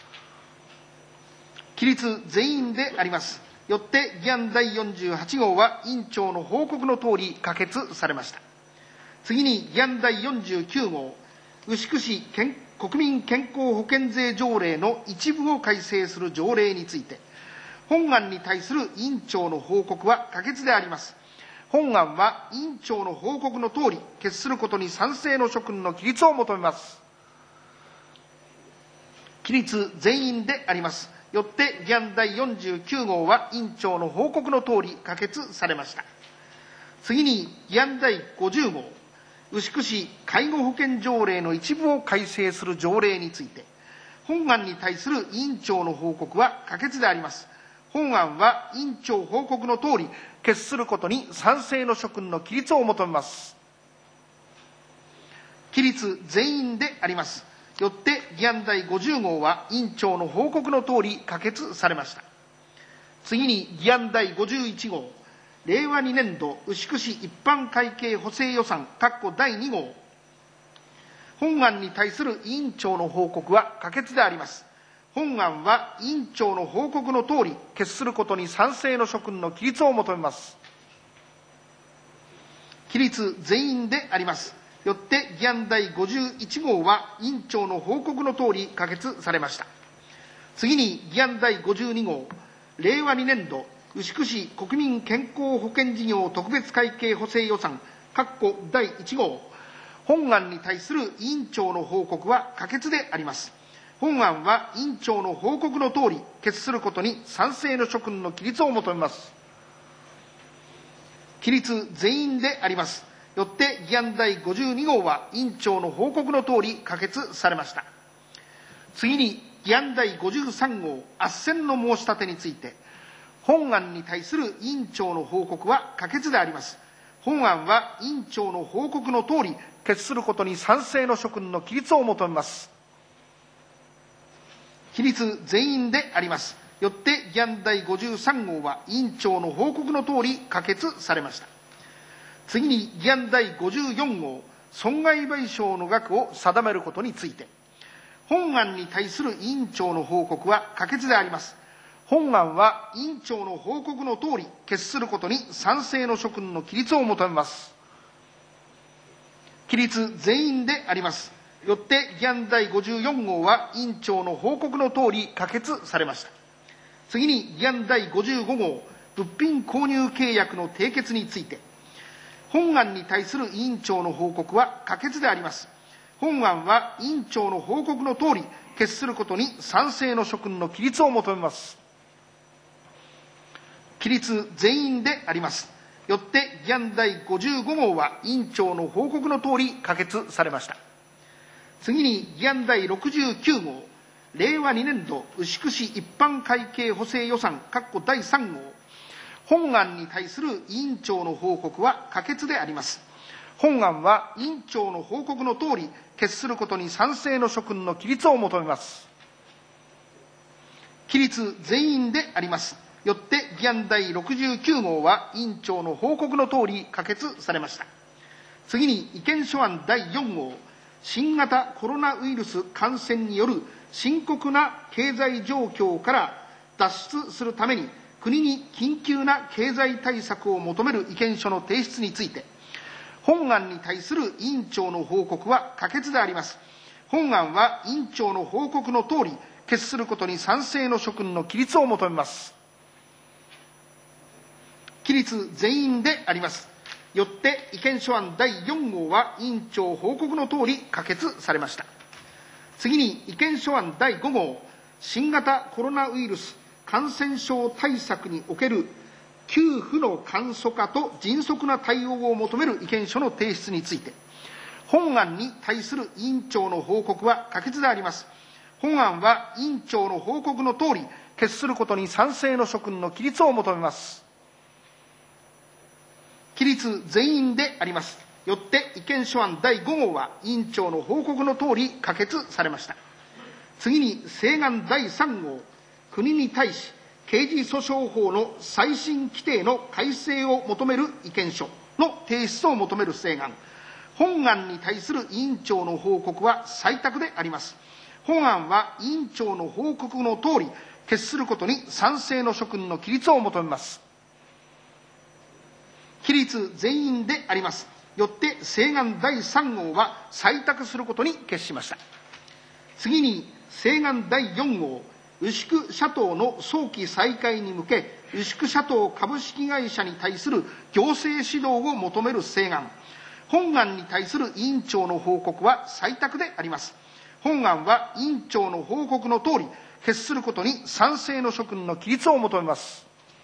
起立全員であります。よって議案第48号は委員長の報告のとおり可決されました。次に議案第49号、牛久市国民健康保険税条例の一部を改正する条例について、本案に対する委員長の報告は可決であります。本案は委員長の報告のとおり決することに賛成の諸君の起立を求めます。起立全員であります。よって議案第49号は委員長の報告のとおり可決されました。次に議案第50号、牛久市介護保険条例の一部を改正する条例について、本案に対する委員長の報告は可決であります。本案は委員長報告のとおり決することに賛成の諸君の起立を求めます。起立全員であります。よって議案第50号は委員長の報告のとおり可決されました。次に議案第51号、令和2年度牛久市一般会計補正予算第2号、本案に対する委員長の報告は可決であります。本案は委員長の報告のとおり決することに賛成の諸君の起立を求めます。起立全員であります。よって議案第51号は委員長の報告のとおり可決されました。次に議案第52号、令和2年度牛久市国民健康保険事業特別会計補正予算第1号、本案に対する委員長の報告は可決であります。本案は委員長の報告のとおり決することに賛成の諸君の起立を求めます。起立全員であります。よって議案第52号は委員長の報告のとおり可決されました。次に議案第53号、斡旋の申し立てについて、本案に対する委員長の報告は可決であります。本案は委員長の報告のとおり決することに賛成の諸君の起立を求めます。起立全員であります。よって議案第53号は委員長の報告のとおり可決されました。次に議案第54号、損害賠償の額を定めることについて、 本案に対する委員長の報告は可決であります。本案は委員長の報告のとおり決することに賛成の諸君の起立を求めます。起立全員であります。よって議案第54号は委員長の報告のとおり可決されました。次に議案第55号、物品購入契約の締結について、本案に対する委員長の報告は可決であります。本案は委員長の報告のとおり決することに賛成の諸君の起立を求めます。起立全員であります。よって議案第55号は委員長の報告のとおり可決されました。次に議案第69号、令和2年度牛久市一般会計補正予算第3号、本案に対する委員長の報告は可決であります。本案は委員長の報告のとおり決することに賛成の諸君の起立を求めます。起立全員であります。よって議案第69号は委員長の報告のとおり可決されました。次に意見書案第4号、新型コロナウイルス感染による深刻な経済状況から脱出するために国に緊急な経済対策を求める意見書の提出について、本案に対する委員長の報告は可決であります。本案は委員長の報告のとおり決することに賛成の諸君の起立を求めます。起立全員であります。よって意見書案第4号は委員長報告のとおり可決されました。次に意見書案第5号、新型コロナウイルス感染症対策における給付の簡素化と迅速な対応を求める意見書の提出について、本案に対する委員長の報告は可決であります。本案は委員長の報告のとおり決することに賛成の諸君の起立を求めます。起立全員であります。よって意見書案第5号は委員長の報告のとおり可決されました。次に請願第3号、国に対し刑事訴訟法の再審規定の改正を求める意見書の提出を求める請願。本案に対する委員長の報告は採択であります。本案は委員長の報告のとおり決することに賛成の諸君の起立を求めます。起立全員であります。よって請願第3号は採択することに決しました。次に請願第4号、牛久シャトーの早期再開に向け牛久シャトー株式会社に対する行政指導を求める請願。本案に対する委員長の報告は採択であります。本案は委員長の報告のとおり決することに賛成の諸君の起立を求めます。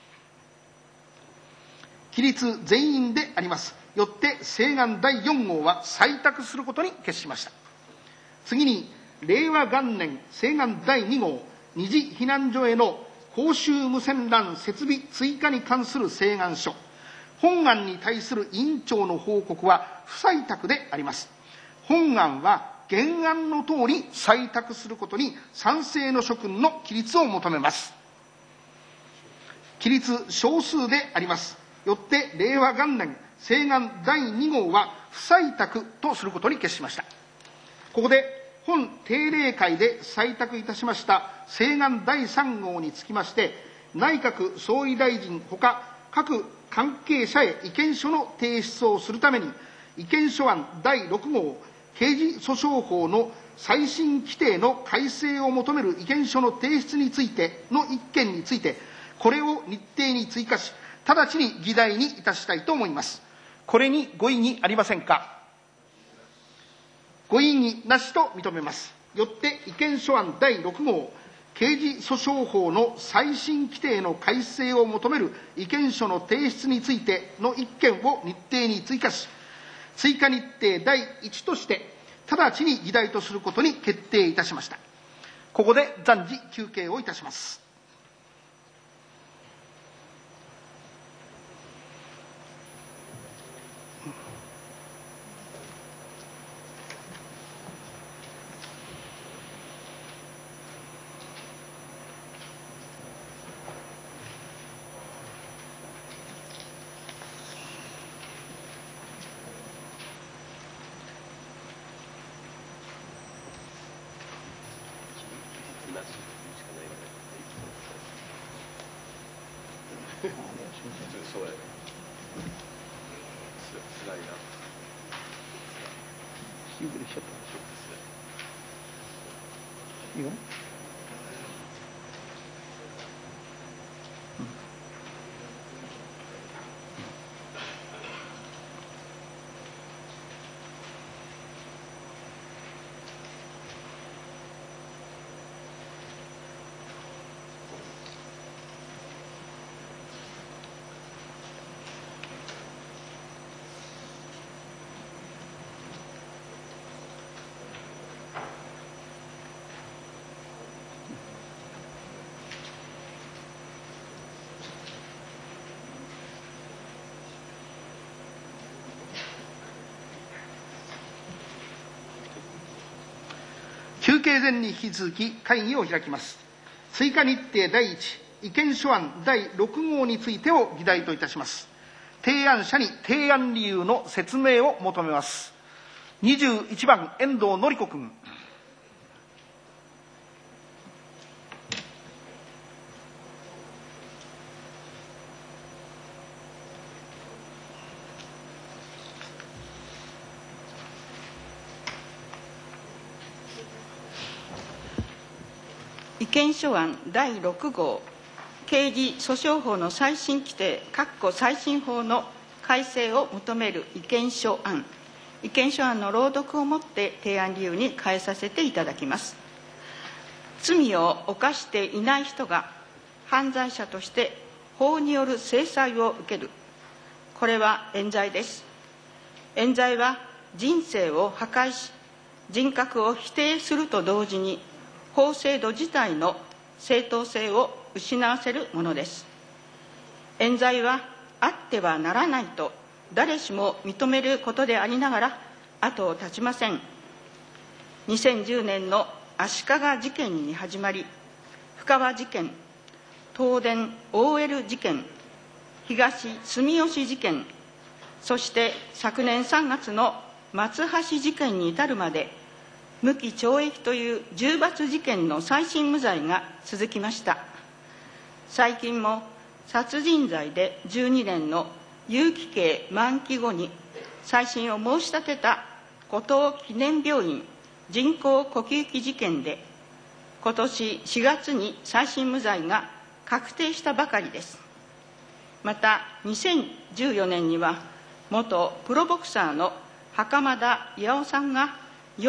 起立全員であります。よって請願第4号は採択することに決しました。次に令和元年請願第2号、二次避難所への公衆無線 LAN 設備追加に関する請願書。本案に対する委員長の報告は不採択であります。本案は原案のとおり採択することに賛成の諸君の起立を求めます。起立少数であります。よって令和元年請願第2号は不採択とすることに決しました。ここで本定例会で採択いたしました請願第3号につきまして、内閣総理大臣ほか各関係者へ意見書の提出をするために、意見書案第6号、刑事訴訟法の再審規定の改正を求める意見書の提出についての一件について、これを日程に追加し、直ちに議題にいたしたいと思います。これにご異議ありませんか。ご異議なしと認めます。よって意見書案第6号、刑事訴訟法の再審規定の改正を求める意見書の提出についての一件を日程に追加し、追加日程第1として直ちに議題とすることに決定いたしました。ここで暫時休憩をいたします。 休憩前に引き続き会議を開きます。追加日程第1、意見書案第6号についてを議題といたします。提案者に提案理由の説明を求めます。21番、遠藤典子君。 意見書案第6号、刑事訴訟法の再審規定再審法の改正を求める意見書案。意見書案の朗読をもって提案理由に変えさせていただきます。罪を犯していない人が犯罪者として法による制裁を受ける。これは冤罪です。冤罪は人生を破壊し、人格を否定すると同時に、法制度自体の正当性を失わせるものです。冤罪はあってはならないと誰しも認めることでありながら後を絶ちません。2010年の足利事件に始まり、布川事件、東電 OL 事件、東住吉事件、そして昨年3月の松橋事件に至るまで、無期懲役という重罰事件の再審無罪が続きました。最近も殺人罪で12年の有期刑満期後に再審を申し立てた後藤記念病院人工呼吸器事件で、今年4月に再審無罪が確定したばかりです。また2014年には元プロボクサーの袴田巌さんが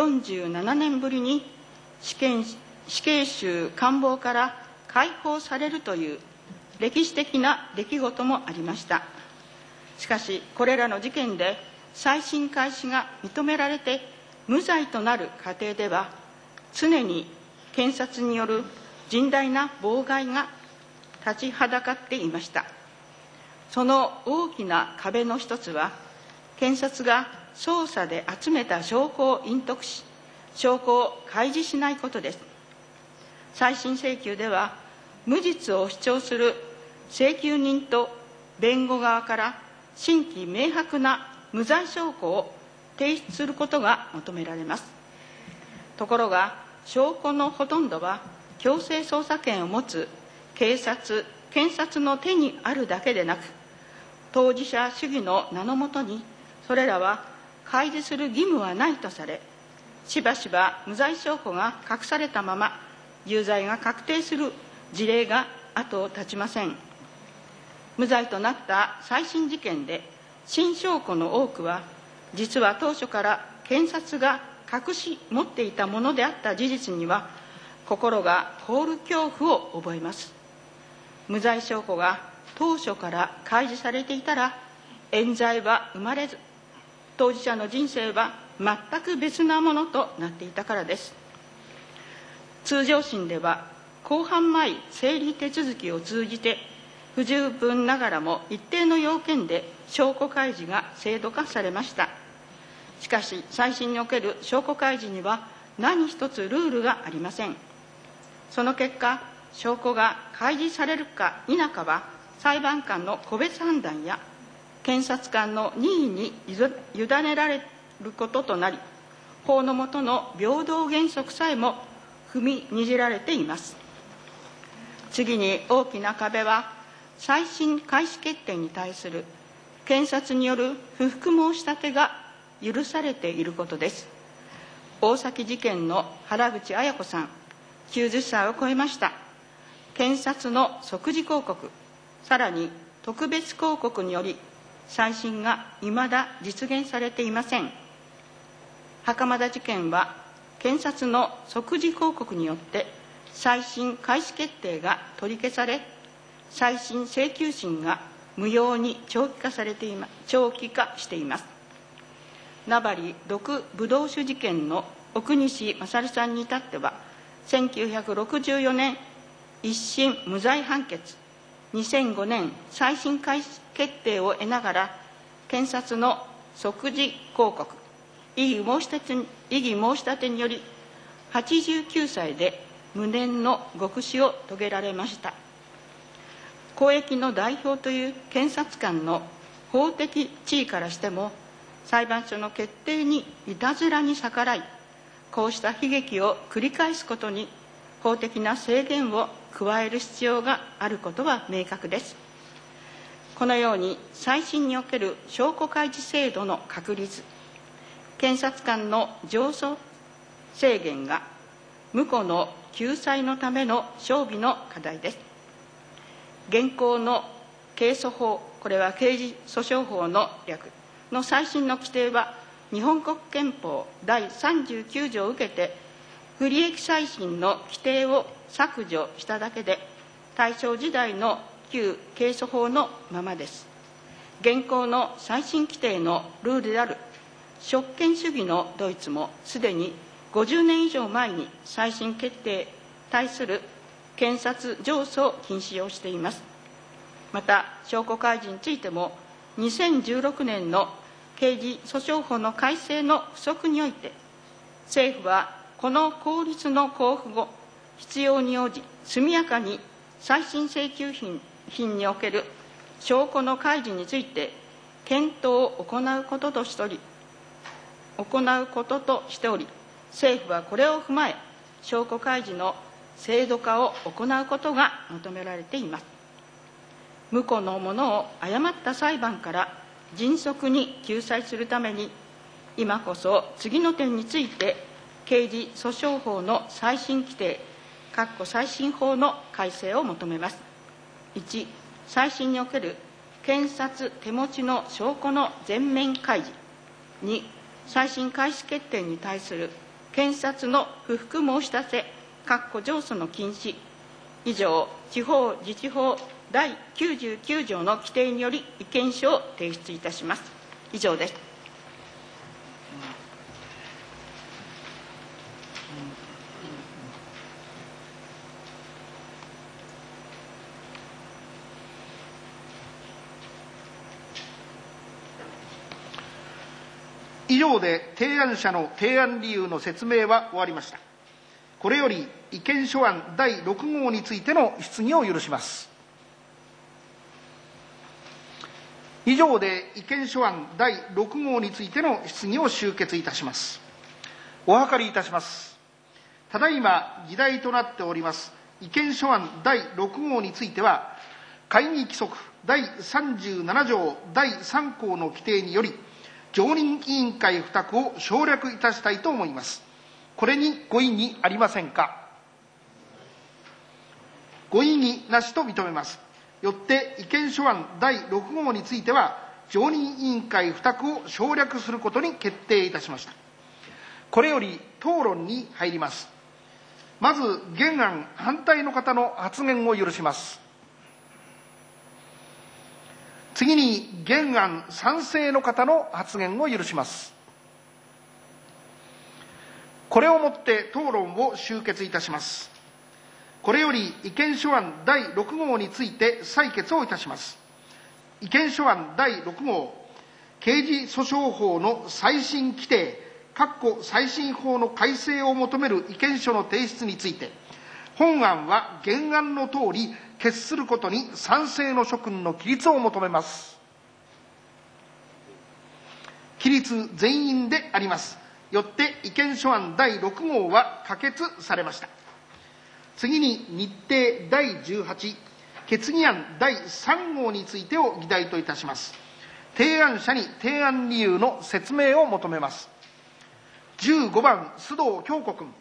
47年ぶりに死刑囚監房から解放されるという歴史的な出来事もありました。しかしこれらの事件で再審開始が認められて無罪となる過程では、常に検察による甚大な妨害が立ちはだかっていました。その大きな壁の一つは、検察が捜査で集めた証拠を隠匿し、証拠を開示しないことです。再審請求では、無実を主張する請求人と弁護側から真偽明白な無罪証拠を提出することが求められます。ところが、証拠のほとんどは強制捜査権を持つ警察、検察の手にあるだけでなく、当事者主義の名のもとに、それらは開示する義務はないとされ、しばしば無罪証拠が隠されたまま有罪が確定する事例が後を絶ちません。無罪となった再審事件で、新証拠の多くは実は当初から検察が隠し持っていたものであった事実には、心が凍る恐怖を覚えます。無罪証拠が当初から開示されていたら、冤罪は生まれず、当事者の人生は全く別なものとなっていたからです。通常審では、公判前整理手続きを通じて、不十分ながらも一定の要件で証拠開示が制度化されました。しかし、再審における証拠開示には何一つルールがありません。その結果、証拠が開示されるか否かは、裁判官の個別判断や検察官の任意に委ねられることとなり、法の下の平等原則さえも踏みにじられています。次に大きな壁は、 再審開始決定に対する検察による不服申し立てが許されていることです。大崎事件の原口アヤ子さん、90歳を超えました。検察の即時抗告、さらに特別抗告により、再審がいまだ実現されていません。袴田事件は、検察の即時抗告によって、再審開始決定が取り消され、再審請求審が無用に長期化しています。名張毒ブドウ酒事件の奥西勝さんに至っては、1964年一審無罪判決、2005年再審開始決定を得ながら、検察の即時抗告、異議申し立てにより、89歳で無念の獄死を遂げられました。公益の代表という検察官の法的地位からしても、裁判所の決定にいたずらに逆らい、こうした悲劇を繰り返すことに法的な制限を加える必要があることは明確です。このように再審における証拠開示制度の確立、検察官の上訴制限が無辜の救済のための正義の課題です。現行の刑訴法、これは刑事訴訟法の略の再審の規定は、日本国憲法第39条を受けて、不利益再審の規定を削除しただけで、大正時代の旧刑訴法のままです。現行の再審規定のルールである職権主義のドイツも、すでに50年以上前に再審決定に対する検察上訴を禁止をしています。また、証拠開示についても、2016年の刑事訴訟法の改正の付則において、政府はこの法律の公布後、必要に応じ、速やかに再審請求品における証拠の開示について、検討を行うこととしており、政府はこれを踏まえ、証拠開示の制度化を行うことが求められています。無辜の者を誤った裁判から迅速に救済するために、今こそ次の点について、刑事訴訟法の再審規定、再審法の改正を求めます。1、再審における検察手持ちの証拠の全面開示。2、再審開始決定に対する検察の不服申し立て、上訴の禁止。以上、地方自治法第99条の規定により意見書を提出いたします。以上です。 以上で提案者の提案理由の説明は終わりました。これより意見書案第6号についての質疑を許します。以上で意見書案第6号についての質疑を終結いたします。お諮りいたします。ただいま議題となっております意見書案第6号については、会議規則第37条第3項の規定により、常任委員会付託を省略いたしたいと思います。これにご異議ありませんか。ご異議なしと認めます。よって意見書案第6号については、常任委員会付託を省略することに決定いたしました。これより討論に入ります。まず、原案反対の方の発言を許します。次に、原案賛成の方の発言を許します。これをもって討論を終結いたします。これより意見書案第6号について採決をいたします。意見書案第6号、刑事訴訟法の再審規定、再審法の改正を求める意見書の提出について、本案は原案のとおり決することに賛成の諸君の起立を求めます。起立全員であります。よって意見書案第6号は可決されました。次に日程第18、 決議案第3号についてを議題といたします。提案者に提案理由の説明を求めます。15番、須藤京子君。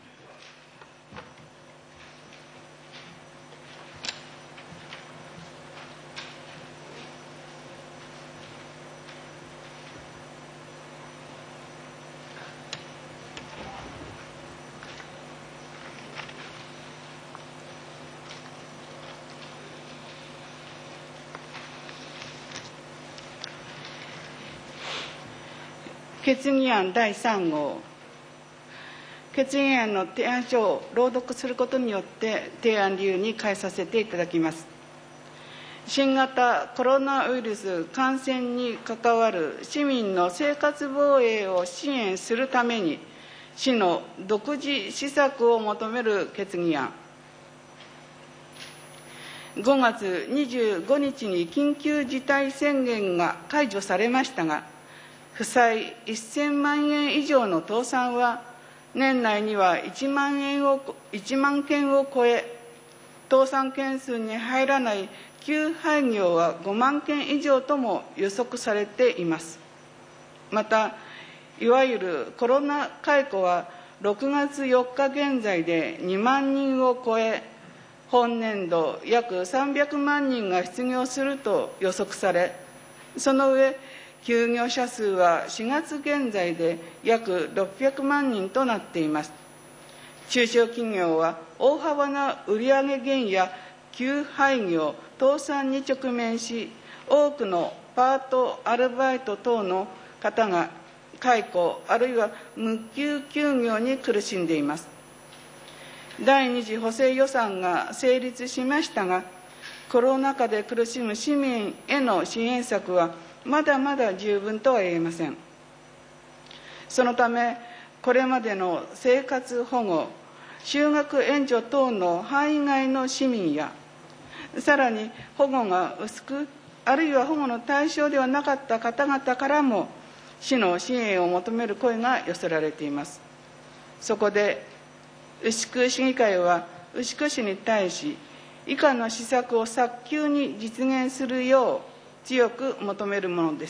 決議案第3号。決議案の提案書を朗読することによって提案理由に変えさせていただきます。新型コロナウイルス感染に関わる市民の生活防衛を支援するために、市の独自施策を求める決議案。5月25日に緊急事態宣言が解除されましたが、負債1000万円以上の倒産は、年内には1万件を超え、倒産件数に入らない休廃業は5万件以上とも予測されています。また、いわゆるコロナ解雇は、6月4日現在で2万人を超え、本年度約300万人が失業すると予測され、その上、休業者数は4月現在で約600万人となっています。中小企業は大幅な売上減や休廃業、倒産に直面し、多くのパート、アルバイト等の方が解雇、あるいは無給休業に苦しんでいます。第二次補正予算が成立しましたが、コロナ禍で苦しむ市民への支援策はまだまだ十分とは言えません。そのため、これまでの生活保護、就学援助等の範囲外の市民や、さらに保護が薄く、あるいは保護の対象ではなかった方々からも、市の支援を求める声が寄せられています。そこで、牛久市議会は牛久市に対し、以下の施策を早急に実現するよう強く求めるものです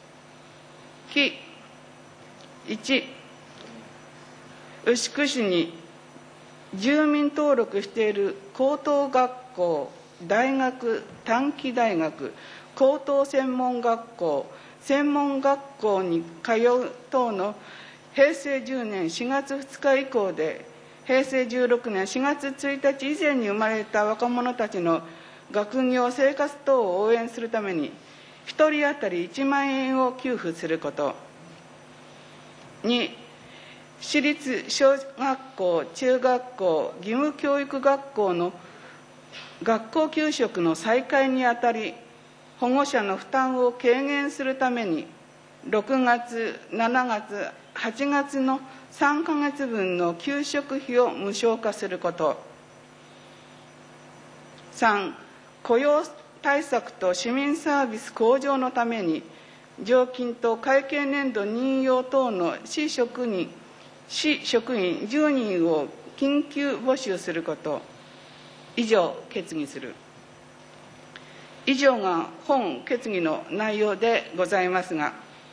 。1、牛久市に住民登録している高等学校、大学、短期大学、高等専門学校、専門学校に通う等の平成10年4月2日以降で、平成16年4月1日以前に生まれた若者たちの学業、生活等を応援するために、1人当たり1万円を給付すること。2、私立小学校、中学校、義務教育学校の学校給食の再開にあたり、保護者の負担を軽減するために、6月、7月、8月の3ヶ月分の給食費を無償化すること。3、雇用対策と市民サービス向上のために、常勤と会計年度任用等の市職員10人を緊急募集すること。以上、決議する。以上が本決議の内容でございますが、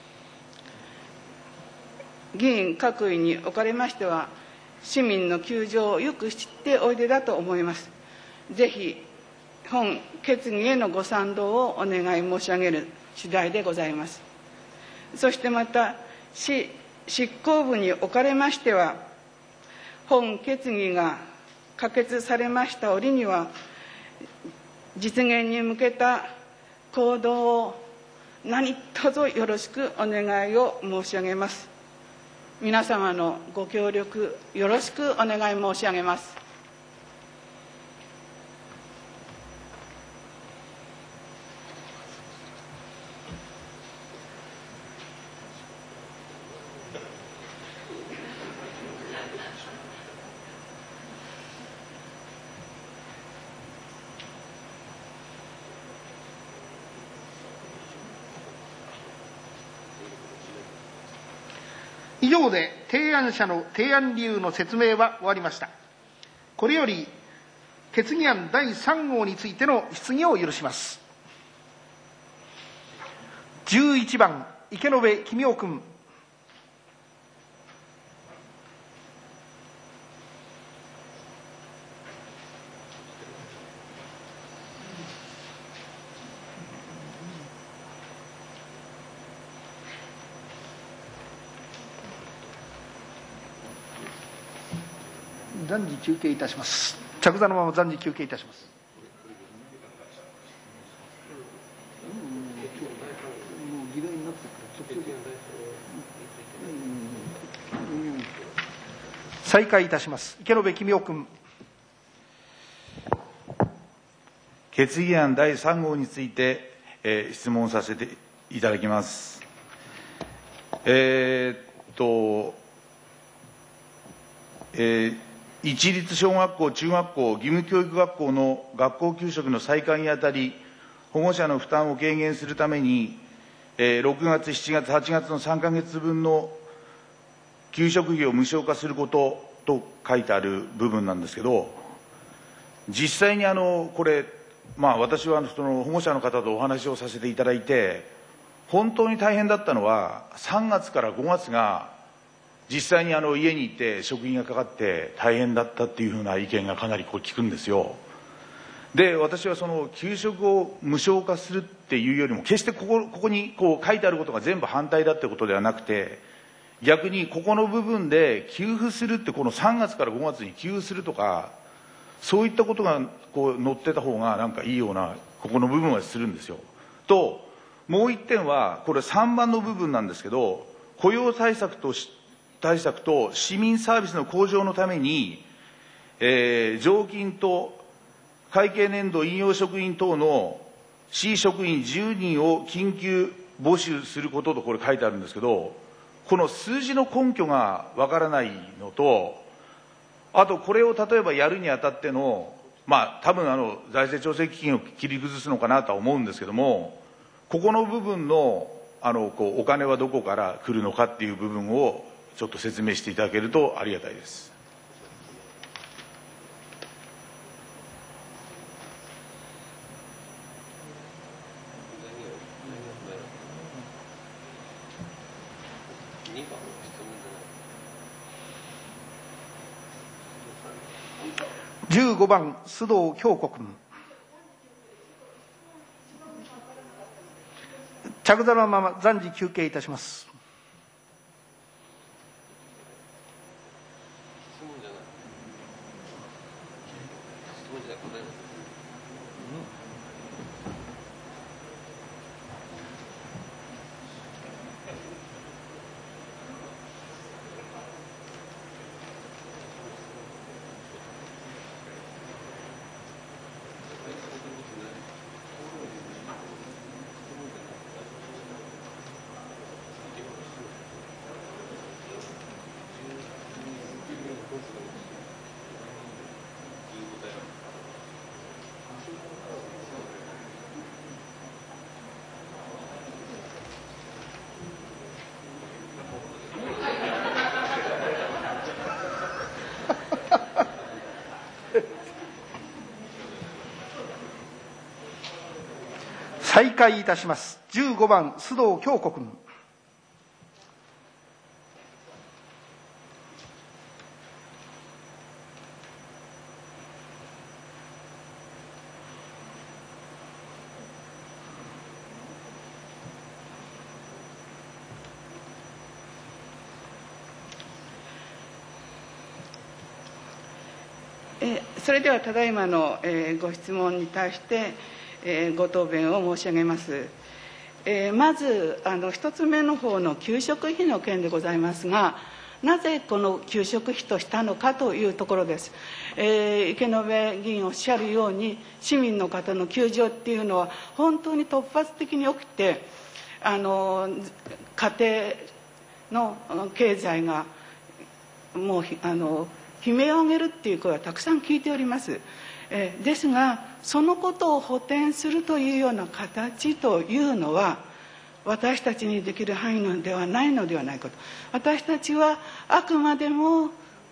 議員各位におかれましては、市民の窮状をよく知っておいでだと思います。ぜひ、本決議へのご賛同をお願い申し上げる次第でございます。そしてまた、市執行部におかれましては、本決議が可決されました折には、実現に向けた行動を何卒よろしくお願いを申し上げます。皆様のご協力よろしくお願い申し上げます。 以上で提案者の提案理由の説明は終わりました。これより決議案第3号についての質疑を許します。11番、池延公夫君。暫時休憩いたします。着座のまま暫時休憩いたします。再開いたします。池延公夫君。 決議案第3号について、質問させていただきます。一律小学校、中学校、義務教育学校の学校給食の再開にあたり、保護者の負担を軽減するために、6月、7月、8月の3か月分の給食費を無償化することと書いてある部分なんですけど、実際にこれ、私はその保護者の方とお話をさせていただいて、本当に大変だったのは、3月から5月が、実際に家に行って食費がかかって大変だったっていうふうな意見がかなり聞くんですよ。で、私はその給食を無償化するっていうよりも、決してここに書いてあることが全部反対だってことではなくて、逆にここの部分で給付するって、この3月から5月に給付するとか、そういったことが載ってた方がなんかいいような、ここの部分はするんですよ。と、もう一点は、これ3番の部分なんですけど、雇用対策と市民サービスの向上のために、常勤と会計年度引用職員等の市職員10人を緊急募集することとこれ書いてあるんですけど、この数字の根拠がわからないのと、あとこれを例えばやるにあたっての、多分財政調整基金を切り崩すのかなとは思うんですけども、ここの部分のお金はどこから来るのかっていう部分をちょっと説明していただけるとありがたいです。 15番、須藤京子君。着座のまま暫時休憩いたします。再開いたします。15番、須藤京子君。 それではただいまのご質問に対してご答弁を申し上げます。まず一つ目の方の給食費の件でございますが、なぜこの給食費としたのかというところです。池延議員おっしゃるように、市民の方の窮状っていうのは本当に突発的に起きて、家庭の経済がもう悲鳴を上げるっていう声はたくさん聞いております。ですが、そのことを補填するというような形というのは、私たちにできる範囲のではないのではないかと。私たちはあくまでも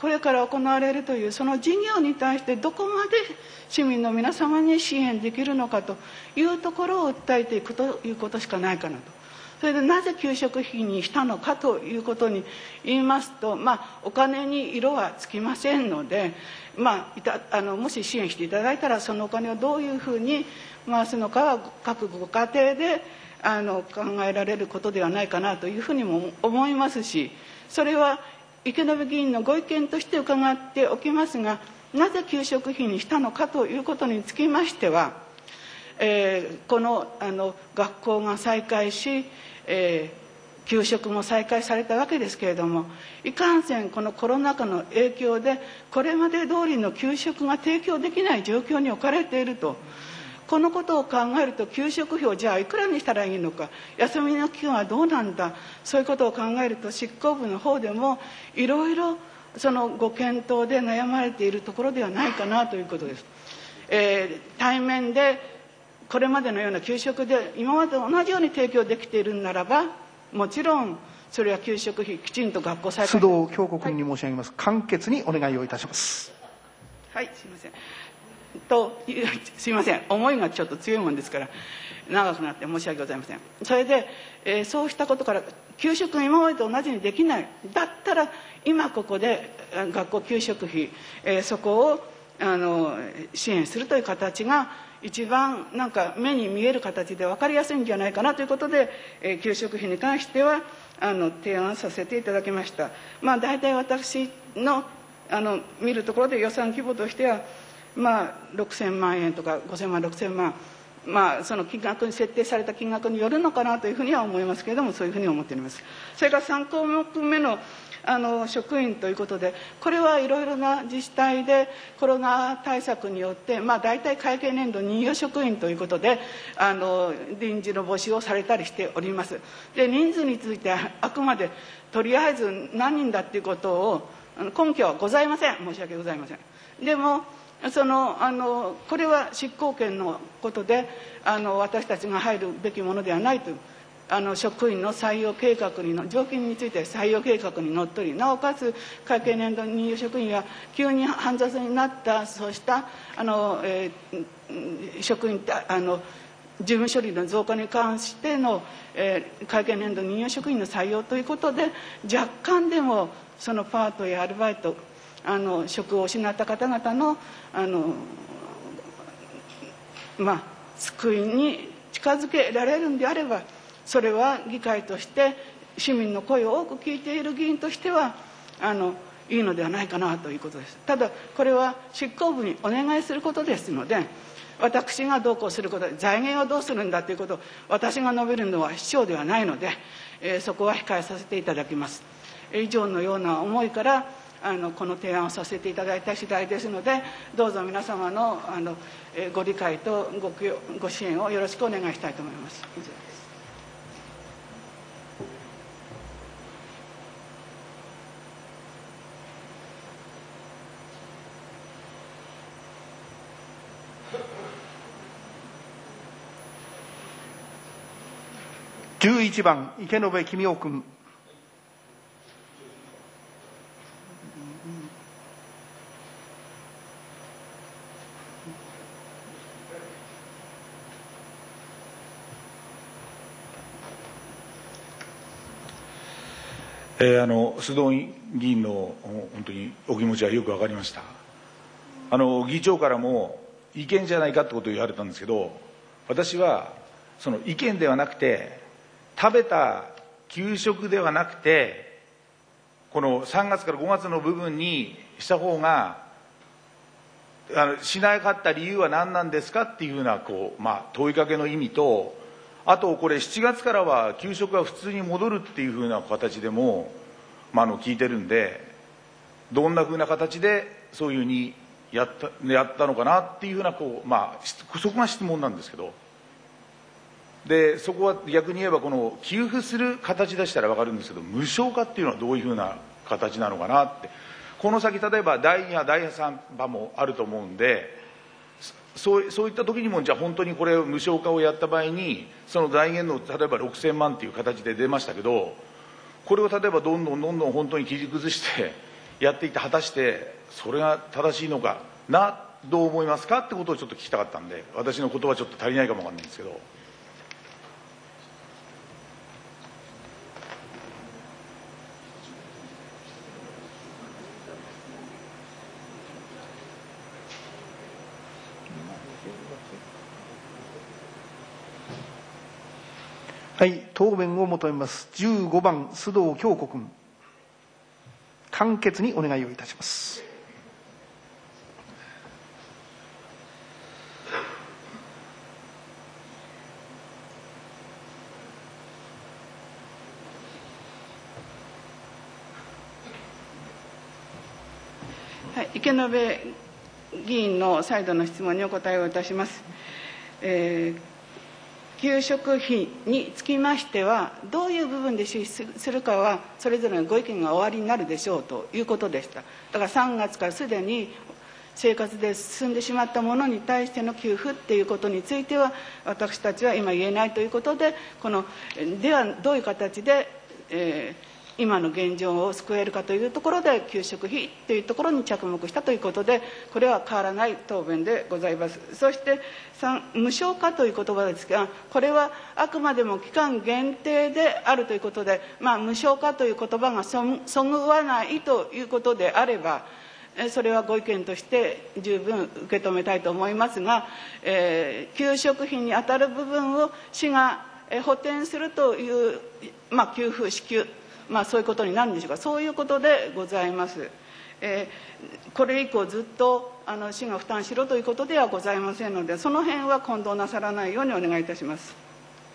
これから行われるというその事業に対してどこまで市民の皆様に支援できるのかというところを訴えていくということしかないかなと。それでなぜ給食費にしたのかということに言いますと、お金に色はつきませんので、もし支援していただいたらそのお金をどういうふうに回すのかは各ご家庭で考えられることではないかなというふうにも思いますし、それは池延議員のご意見として伺っておきますが、なぜ給食費にしたのかということにつきましては、この学校が再開し、給食も再開されたわけですけれども、いかんせんこのコロナ禍の影響でこれまで通りの給食が提供できない状況に置かれていると。このことを考えると、給食費をじゃあいくらにしたらいいのか、休みの期間はどうなんだ、そういうことを考えると執行部の方でもいろいろそのご検討で悩まれているところではないかなということです。対面でこれまでのような給食で今までと同じように提供できているならば、もちろんそれは給食費きちんと学校再開。 須藤京子君に申し上げます。簡潔にお願いをいたします。 はい、すいません。すいません、思いがちょっと強いもんですから長くなって申し訳ございません。それで、そうしたことから給食が今までと同じにできない、だったら今ここで学校給食費、そこを支援するという形が一番なんか目に見える形で分かりやすいんじゃないかなということで、給食費に関しては提案させていただきました。大体私の見るところで予算規模としては6000万円とか5000万6000万、その金額に設定された金額によるのかなというふうには思いますけれども、そういうふうに思っております。それから3項目目の職員ということで、これはいろいろな自治体でコロナ対策によって大体会計年度任用職員ということで臨時の募集をされたりしております。で、人数についてはあくまでとりあえず何人だっていうことを根拠はございません。申し訳ございません。でもこれは執行権のことで私たちが入るべきものではないという職員の採用計画の条件について採用計画にのっとり、なおかつ会計年度任用職員や急に煩雑になったそうした職員事務処理の増加に関しての、会計年度任用職員の採用ということで、若干でもそのパートやアルバイト職を失った方々の救いに近づけられるんであれば、それは議会として市民の声を多く聞いている議員としてはいいのではないかなということです。ただこれは執行部にお願いすることですので、私がどうこうすることで財源をどうするんだということを私が述べるのは市長ではないので、そこは控えさせていただきます。以上のような思いからこの提案をさせていただいた次第ですので、どうぞ皆様のご理解とご支援をよろしくお願いしたいと思います。以上です。 11番池延公夫君。 須藤議員の本当にお気持ちはよく分かりました。議長からも意見じゃないかってことを言われたんですけど、私はその意見ではなくて、食べた給食ではなくて、この3月から5月の部分にした方がしなかった理由は何なんですかっていうふうな問いかけの意味と、あとこれ7月からは給食が普通に戻るっていうふうな形でも、聞いてるんで、どんなふうな形でそういうふうにやったのかなっていうふうなそこが質問なんですけど、でそこは逆に言えばこの給付する形でしたら分かるんですけど、無償化っていうのはどういうふうな形なのかなって、この先例えば第2波第3波もあると思うんで、そういった時にもじゃあ本当にこれ無償化をやった場合にその財源の例えば6000万っていう形で出ましたけど、これを例えばどんどん本当に切り崩してやっていて、果たしてそれが正しいのかな、どう思いますかってことをちょっと聞きたかったんで、私の言葉ちょっと足りないかもわかんないんですけど。 はい、答弁を求めます。15番、須藤京子君。簡潔にお願いをいたします。 はい、池延議員の再度の質問にお答えをいたします。給食費につきましては、どういう部分で支出するかは、それぞれのご意見がおありになるでしょうということでした。だから3月からすでに生活で進んでしまったものに対しての給付っていうことについては、私たちは今言えないということで、ではどういう形で、今の現状を救えるかというところで、給食費というところに着目したということで、これは変わらない答弁でございます。そして無償化という言葉ですが、これはあくまでも期間限定であるということで、無償化という言葉がそぐわないということであれば、それはご意見として十分受け止めたいと思いますが、給食費にあたる部分を市が補填するという、給付支給、そういうことになるんでしょうか。そういうことでございます。これ以降ずっと市が負担しろということではございませんので、その辺は混同なさらないようにお願いいたします。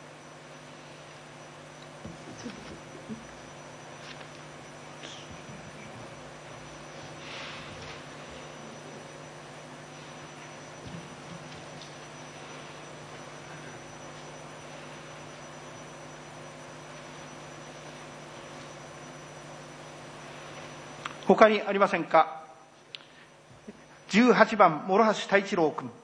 他にありませんか。18番、諸橋太一郎君。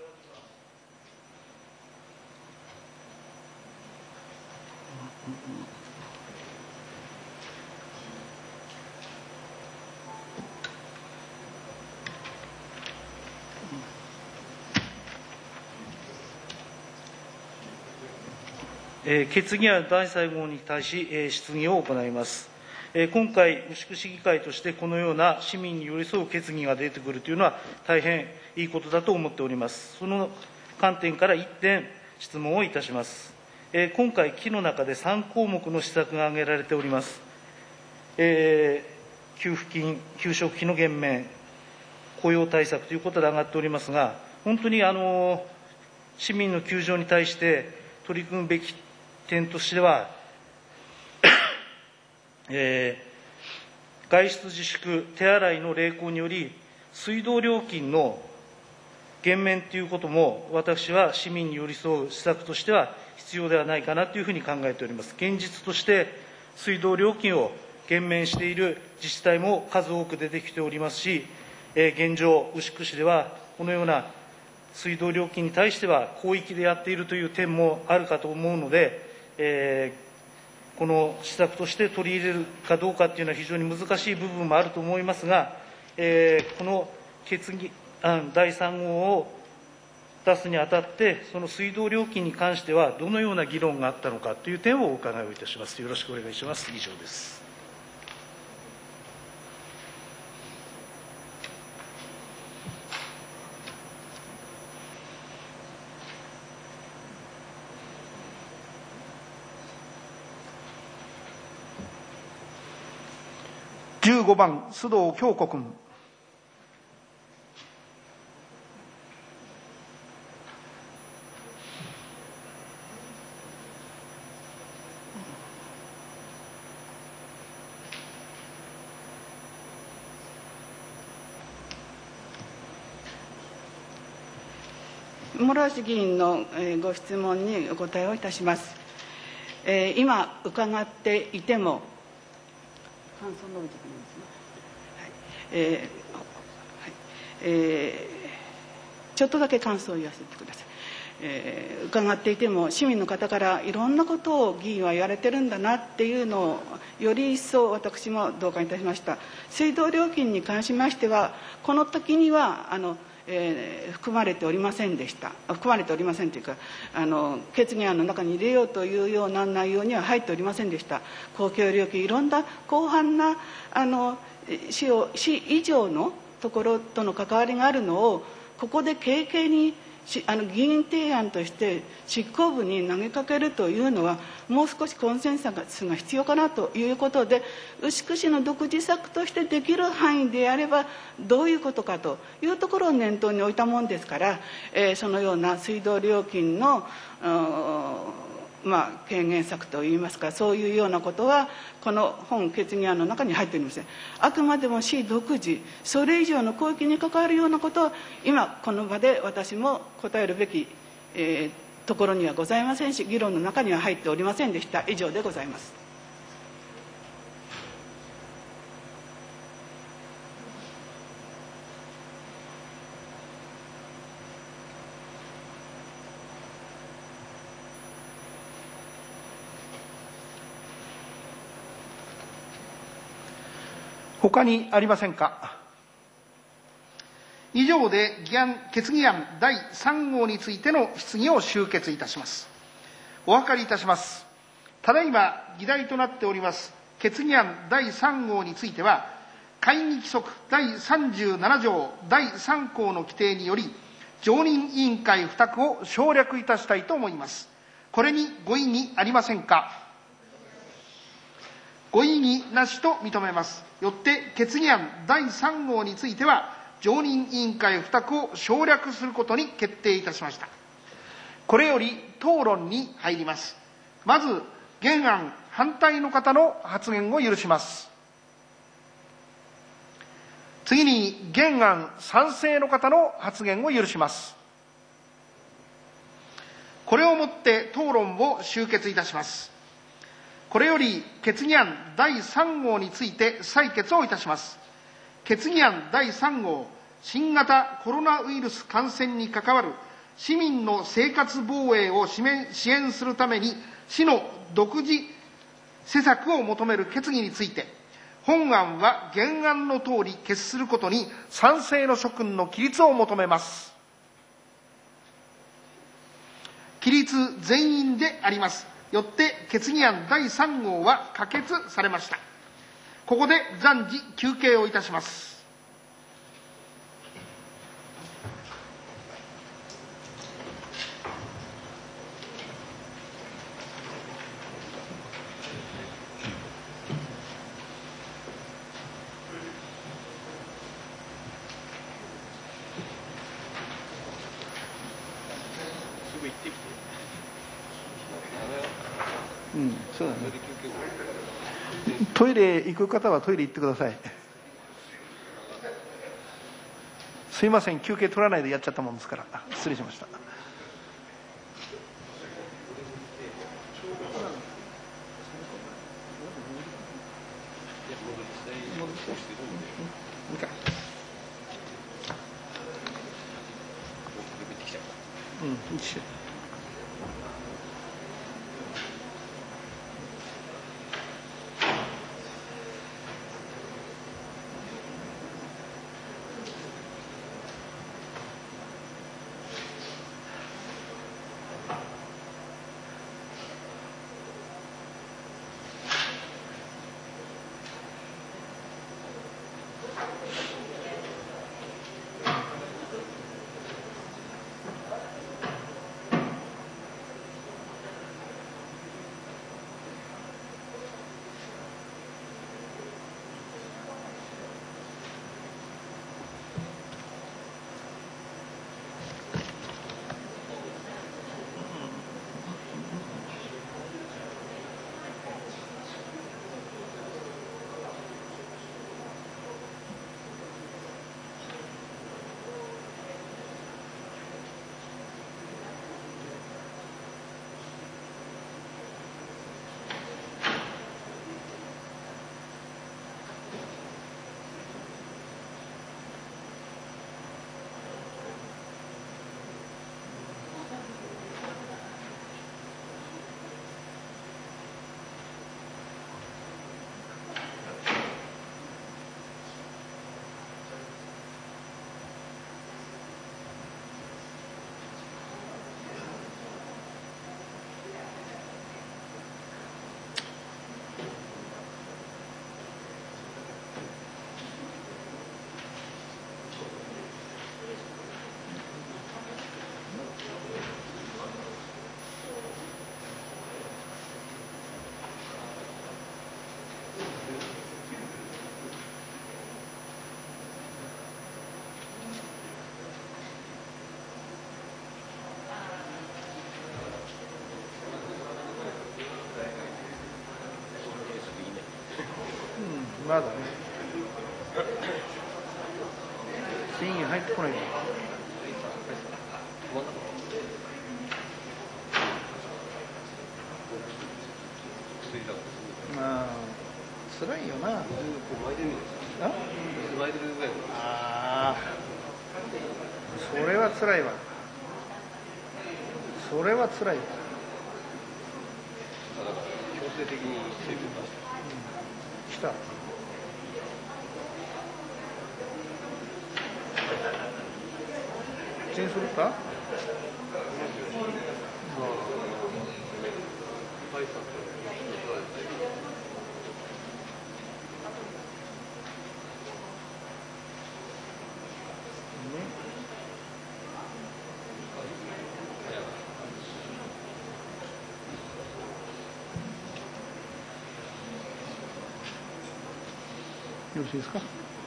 決議案第3号に対し、質疑を行います。今回、牛久市議会としてこのような市民に寄り添う決議が出てくるというのは、大変いいことだと思っております。その観点から1点、質問をいたします。今回、記の中で3項目の施策が挙げられております。給付金、給食費の減免、雇用対策ということで挙がっておりますが、本当に市民の窮状に対して取り組むべき点としては、外出自粛、手洗いの励行により、水道料金の減免ということも、私は市民に寄り添う施策としては必要ではないかなというふうに考えております。現実として、水道料金を減免している自治体も数多く出てきておりますし、現状、牛久市では、このような水道料金に対しては、広域でやっているという点もあるかと思うので、この施策として取り入れるかどうかというのは非常に難しい部分もあると思いますが、この決議案第3号を出すにあたって、その水道料金に関しては、どのような議論があったのかという点をお伺いをいたします。よろしくお願いします。以上です。 15番、須藤京子君。 諸橋議員のご質問にお答えをいたします。今伺っていても、感想のお時間ですね。ちょっとだけ感想を言わせてください。 伺っていても市民の方からいろんなことを議員は言われてるんだなっていうのをより一層私も同感いたしました。水道料金に関しましてはこの時には含まれておりませんでした。含まれておりませんというか決議案の中に入れようというような内容には入っておりませんでした。公共料金いろんな広範な市以上のところとの関わりがあるのをここで軽々に議員提案として執行部に投げかけるというのはもう少しコンセンサスが必要かなということで、牛久市の独自策としてできる範囲であればどういうことかというところを念頭に置いたもんですから、そのような水道料金の軽減策といいますか、そういうようなことはこの本決議案の中に入っておりません。あくまでも市独自、それ以上の広域に関わるようなことは今この場で私も答えるべき、ところにはございませんし、議論の中には入っておりませんでした。以上でございます。 他にありませんか。以上で決議案第3号についての質疑を終結いたします。お諮りいたします。ただいま議題となっております決議案第3号については、会議規則第37条第3項の規定により、常任委員会付託を省略いたしたいと思います。これにご異議ありませんか。ご異議なしと認めます。よって決議案第3号については常任委員会付託を省略することに決定いたしました。これより討論に入ります。まず原案反対の方の発言を許します。次に原案賛成の方の発言を許します。これをもって討論を終結いたします。これより決議案第3号について採決をいたします。決議案第3号、新型コロナウイルス感染に関わる市民の生活防衛を支援するために市の独自施策を求める決議について、本案は原案の通り決することに賛成の諸君の起立を求めます。起立全員であります。よって決議案第3号は可決されました。ここで暫時休憩をいたします。そうだね。トイレ行く方はトイレ行ってください。すいません、休憩取らないでやっちゃったもんですから、失礼しました。 まだね。審議入ってこないの。まあ、辛いよな。ああ、それは辛いわ。それは辛いわ。 強制的に水分出して。 来た。チェンするか？よろしいですか。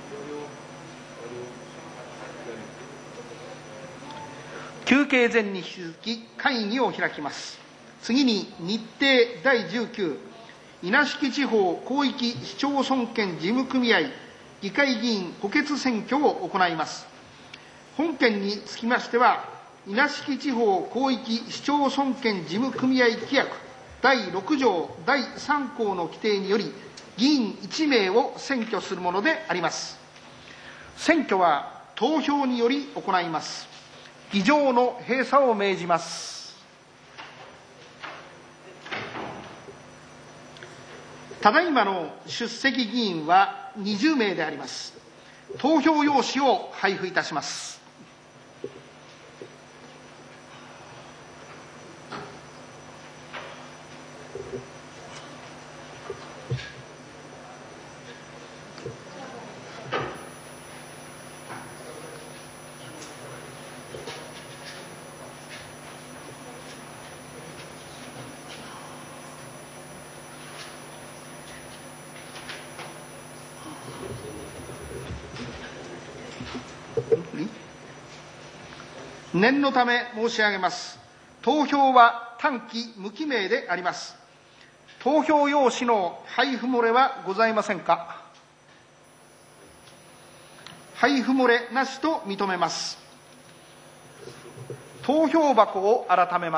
休憩前に引き続き会議を開きます。次に日程第19稲敷地方広域市町村圏事務組合議会議員補欠選挙を行います。本件につきましては稲敷地方広域市町村圏事務組合規約第6条第3項の規定により議員1名を選挙するものであります。選挙は投票により行います。議場の閉鎖を命じます。ただいまの出席議員は20名であります。投票用紙を配布いたします。念のため申し上げます。投票は短期無記名であります。投票用紙の配布漏れはございませんか。配布漏れなしと認めます。投票箱を改めます。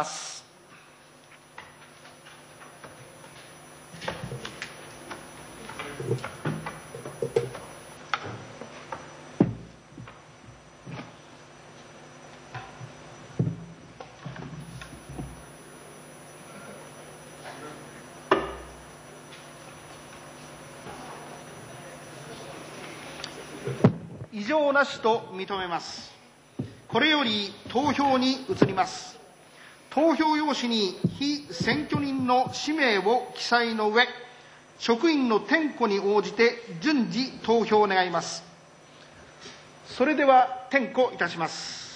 異常なしと認めます。これより投票に移ります。投票用紙に被選挙人の氏名を記載の上、職員の点呼に応じて順次投票を願います。それでは点呼いたします。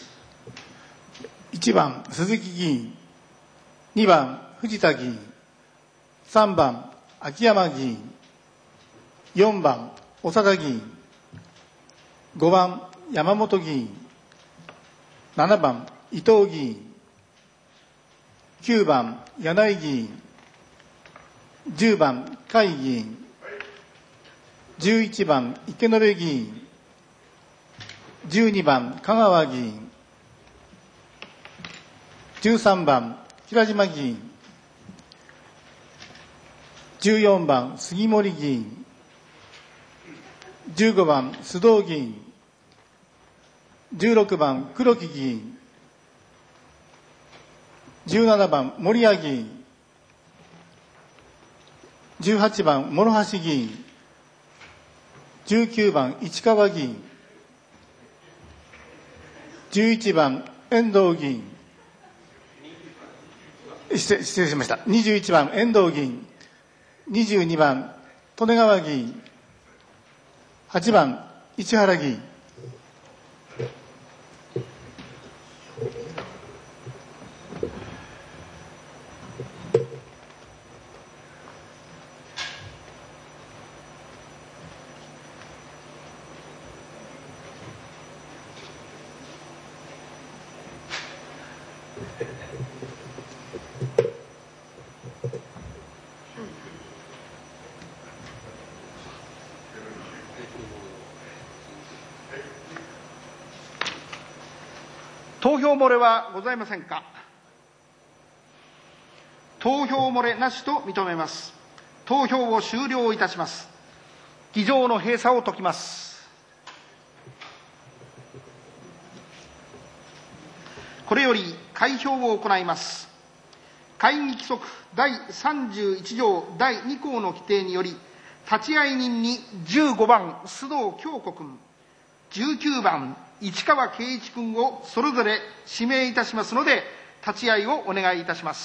1番鈴木議員、2番藤田議員、3番秋山議員、4番長田議員、5番山本議員、7番伊藤議員、9番柳井議員、10番甲斐議員、11番池延議員、12番香川議員、13番平島議員、14番杉森議員、15番須藤議員、16番黒木議員、17番森谷議員、18番諸橋議員、19番市川議員、11番遠藤議員、失礼しました。21番遠藤議員、22番利根川議員、8番市原議員。 投票漏れはございませんか。投票漏れなしと認めます。投票を終了いたします。議場の閉鎖を解きます。これより開票を行います。会議規則第31条第2項の規定により、立会人に15番須藤京子君、19番市川圭一君をそれぞれ指名いたしますので、立ち会いをお願いいたします。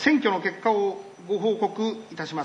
選挙の結果をご報告いたします。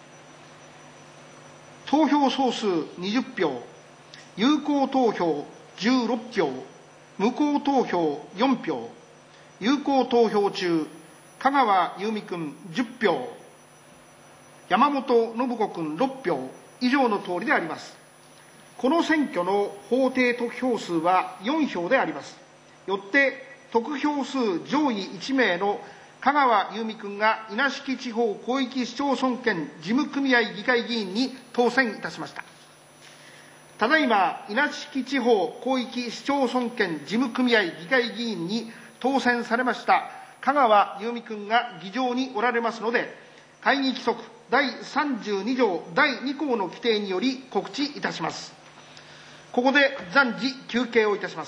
投票総数20票、有効投票16票、無効投票4票、有効投票中、香川有美君10票、山本信子君6票、以上の通りであります。この選挙の法定得票数は4票であります。よって得票数上位1名の香川有美君が稲敷地方広域市町村圏事務組合議会議員に当選いたしました。ただいま稲敷地方広域市町村圏事務組合議会議員に当選されました香川有美君が議場におられますので、会議規則第32条第2項の規定により告知いたします。ここで暫時休憩をいたします。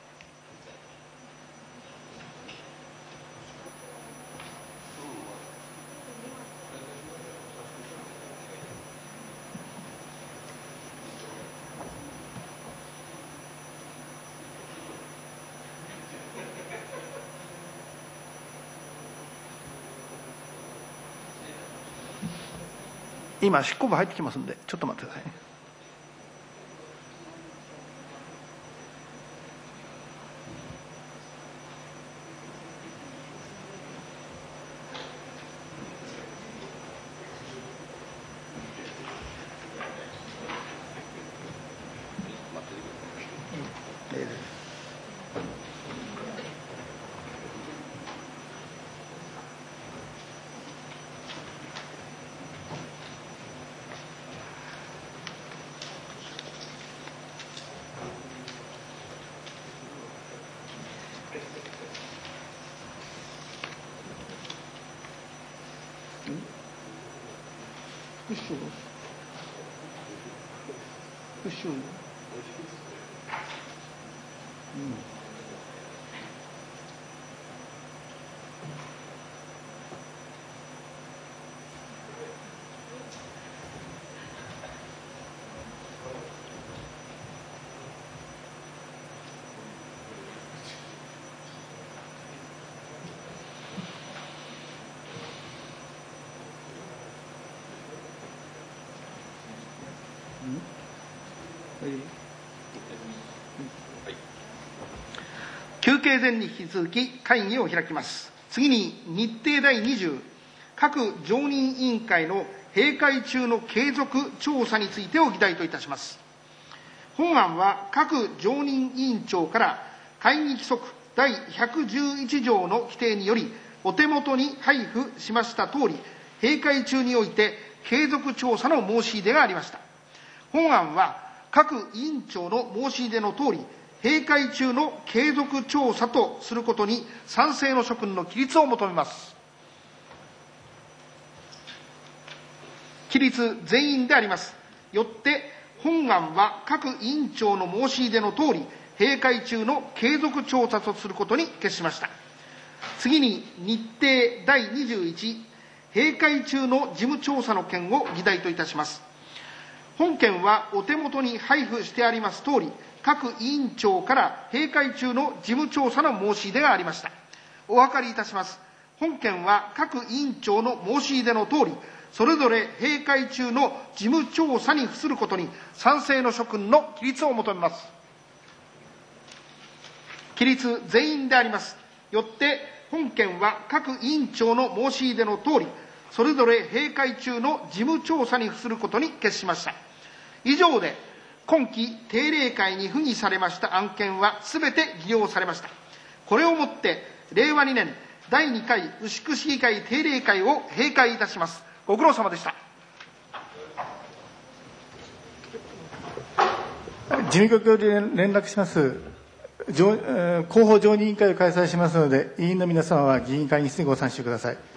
今、執行部入ってきますので、ちょっと待ってくださいね。休憩前に引き続き会議を開きます。次に日程第20各常任委員会の閉会中の継続調査についてを議題といたします。本案は各常任委員長から会議規則第111条の規定によりお手元に配布しましたとおり、閉会中において継続調査の申し出がありました。本案は各委員長の申し出のとおり、閉会中の継続調査とすることに賛成の諸君の起立を求めます。起立全員であります。よって本案は各委員長の申し出のとおり、閉会中の継続調査とすることに決しました。次に日程第21閉会中の事務調査の件を議題といたします。本件はお手元に配布してありますとおり、各委員長から閉会中の事務調査の申し出がありました。お分かりいたします。本件は各委員長の申し出のとおり、それぞれ閉会中の事務調査に付することに賛成の諸君の起立を求めます。起立全員であります。よって本件は各委員長の申し出のとおり、それぞれ閉会中の事務調査に付することに決しました。以上で今期定例会に付議されました案件はすべて議了されました。これをもって令和2年第2回牛久市議会定例会を閉会いたします。ご苦労様でした。 事務局より連絡します。広報常任委員会を開催しますので、委員の皆様は議員会議室にご参集ください。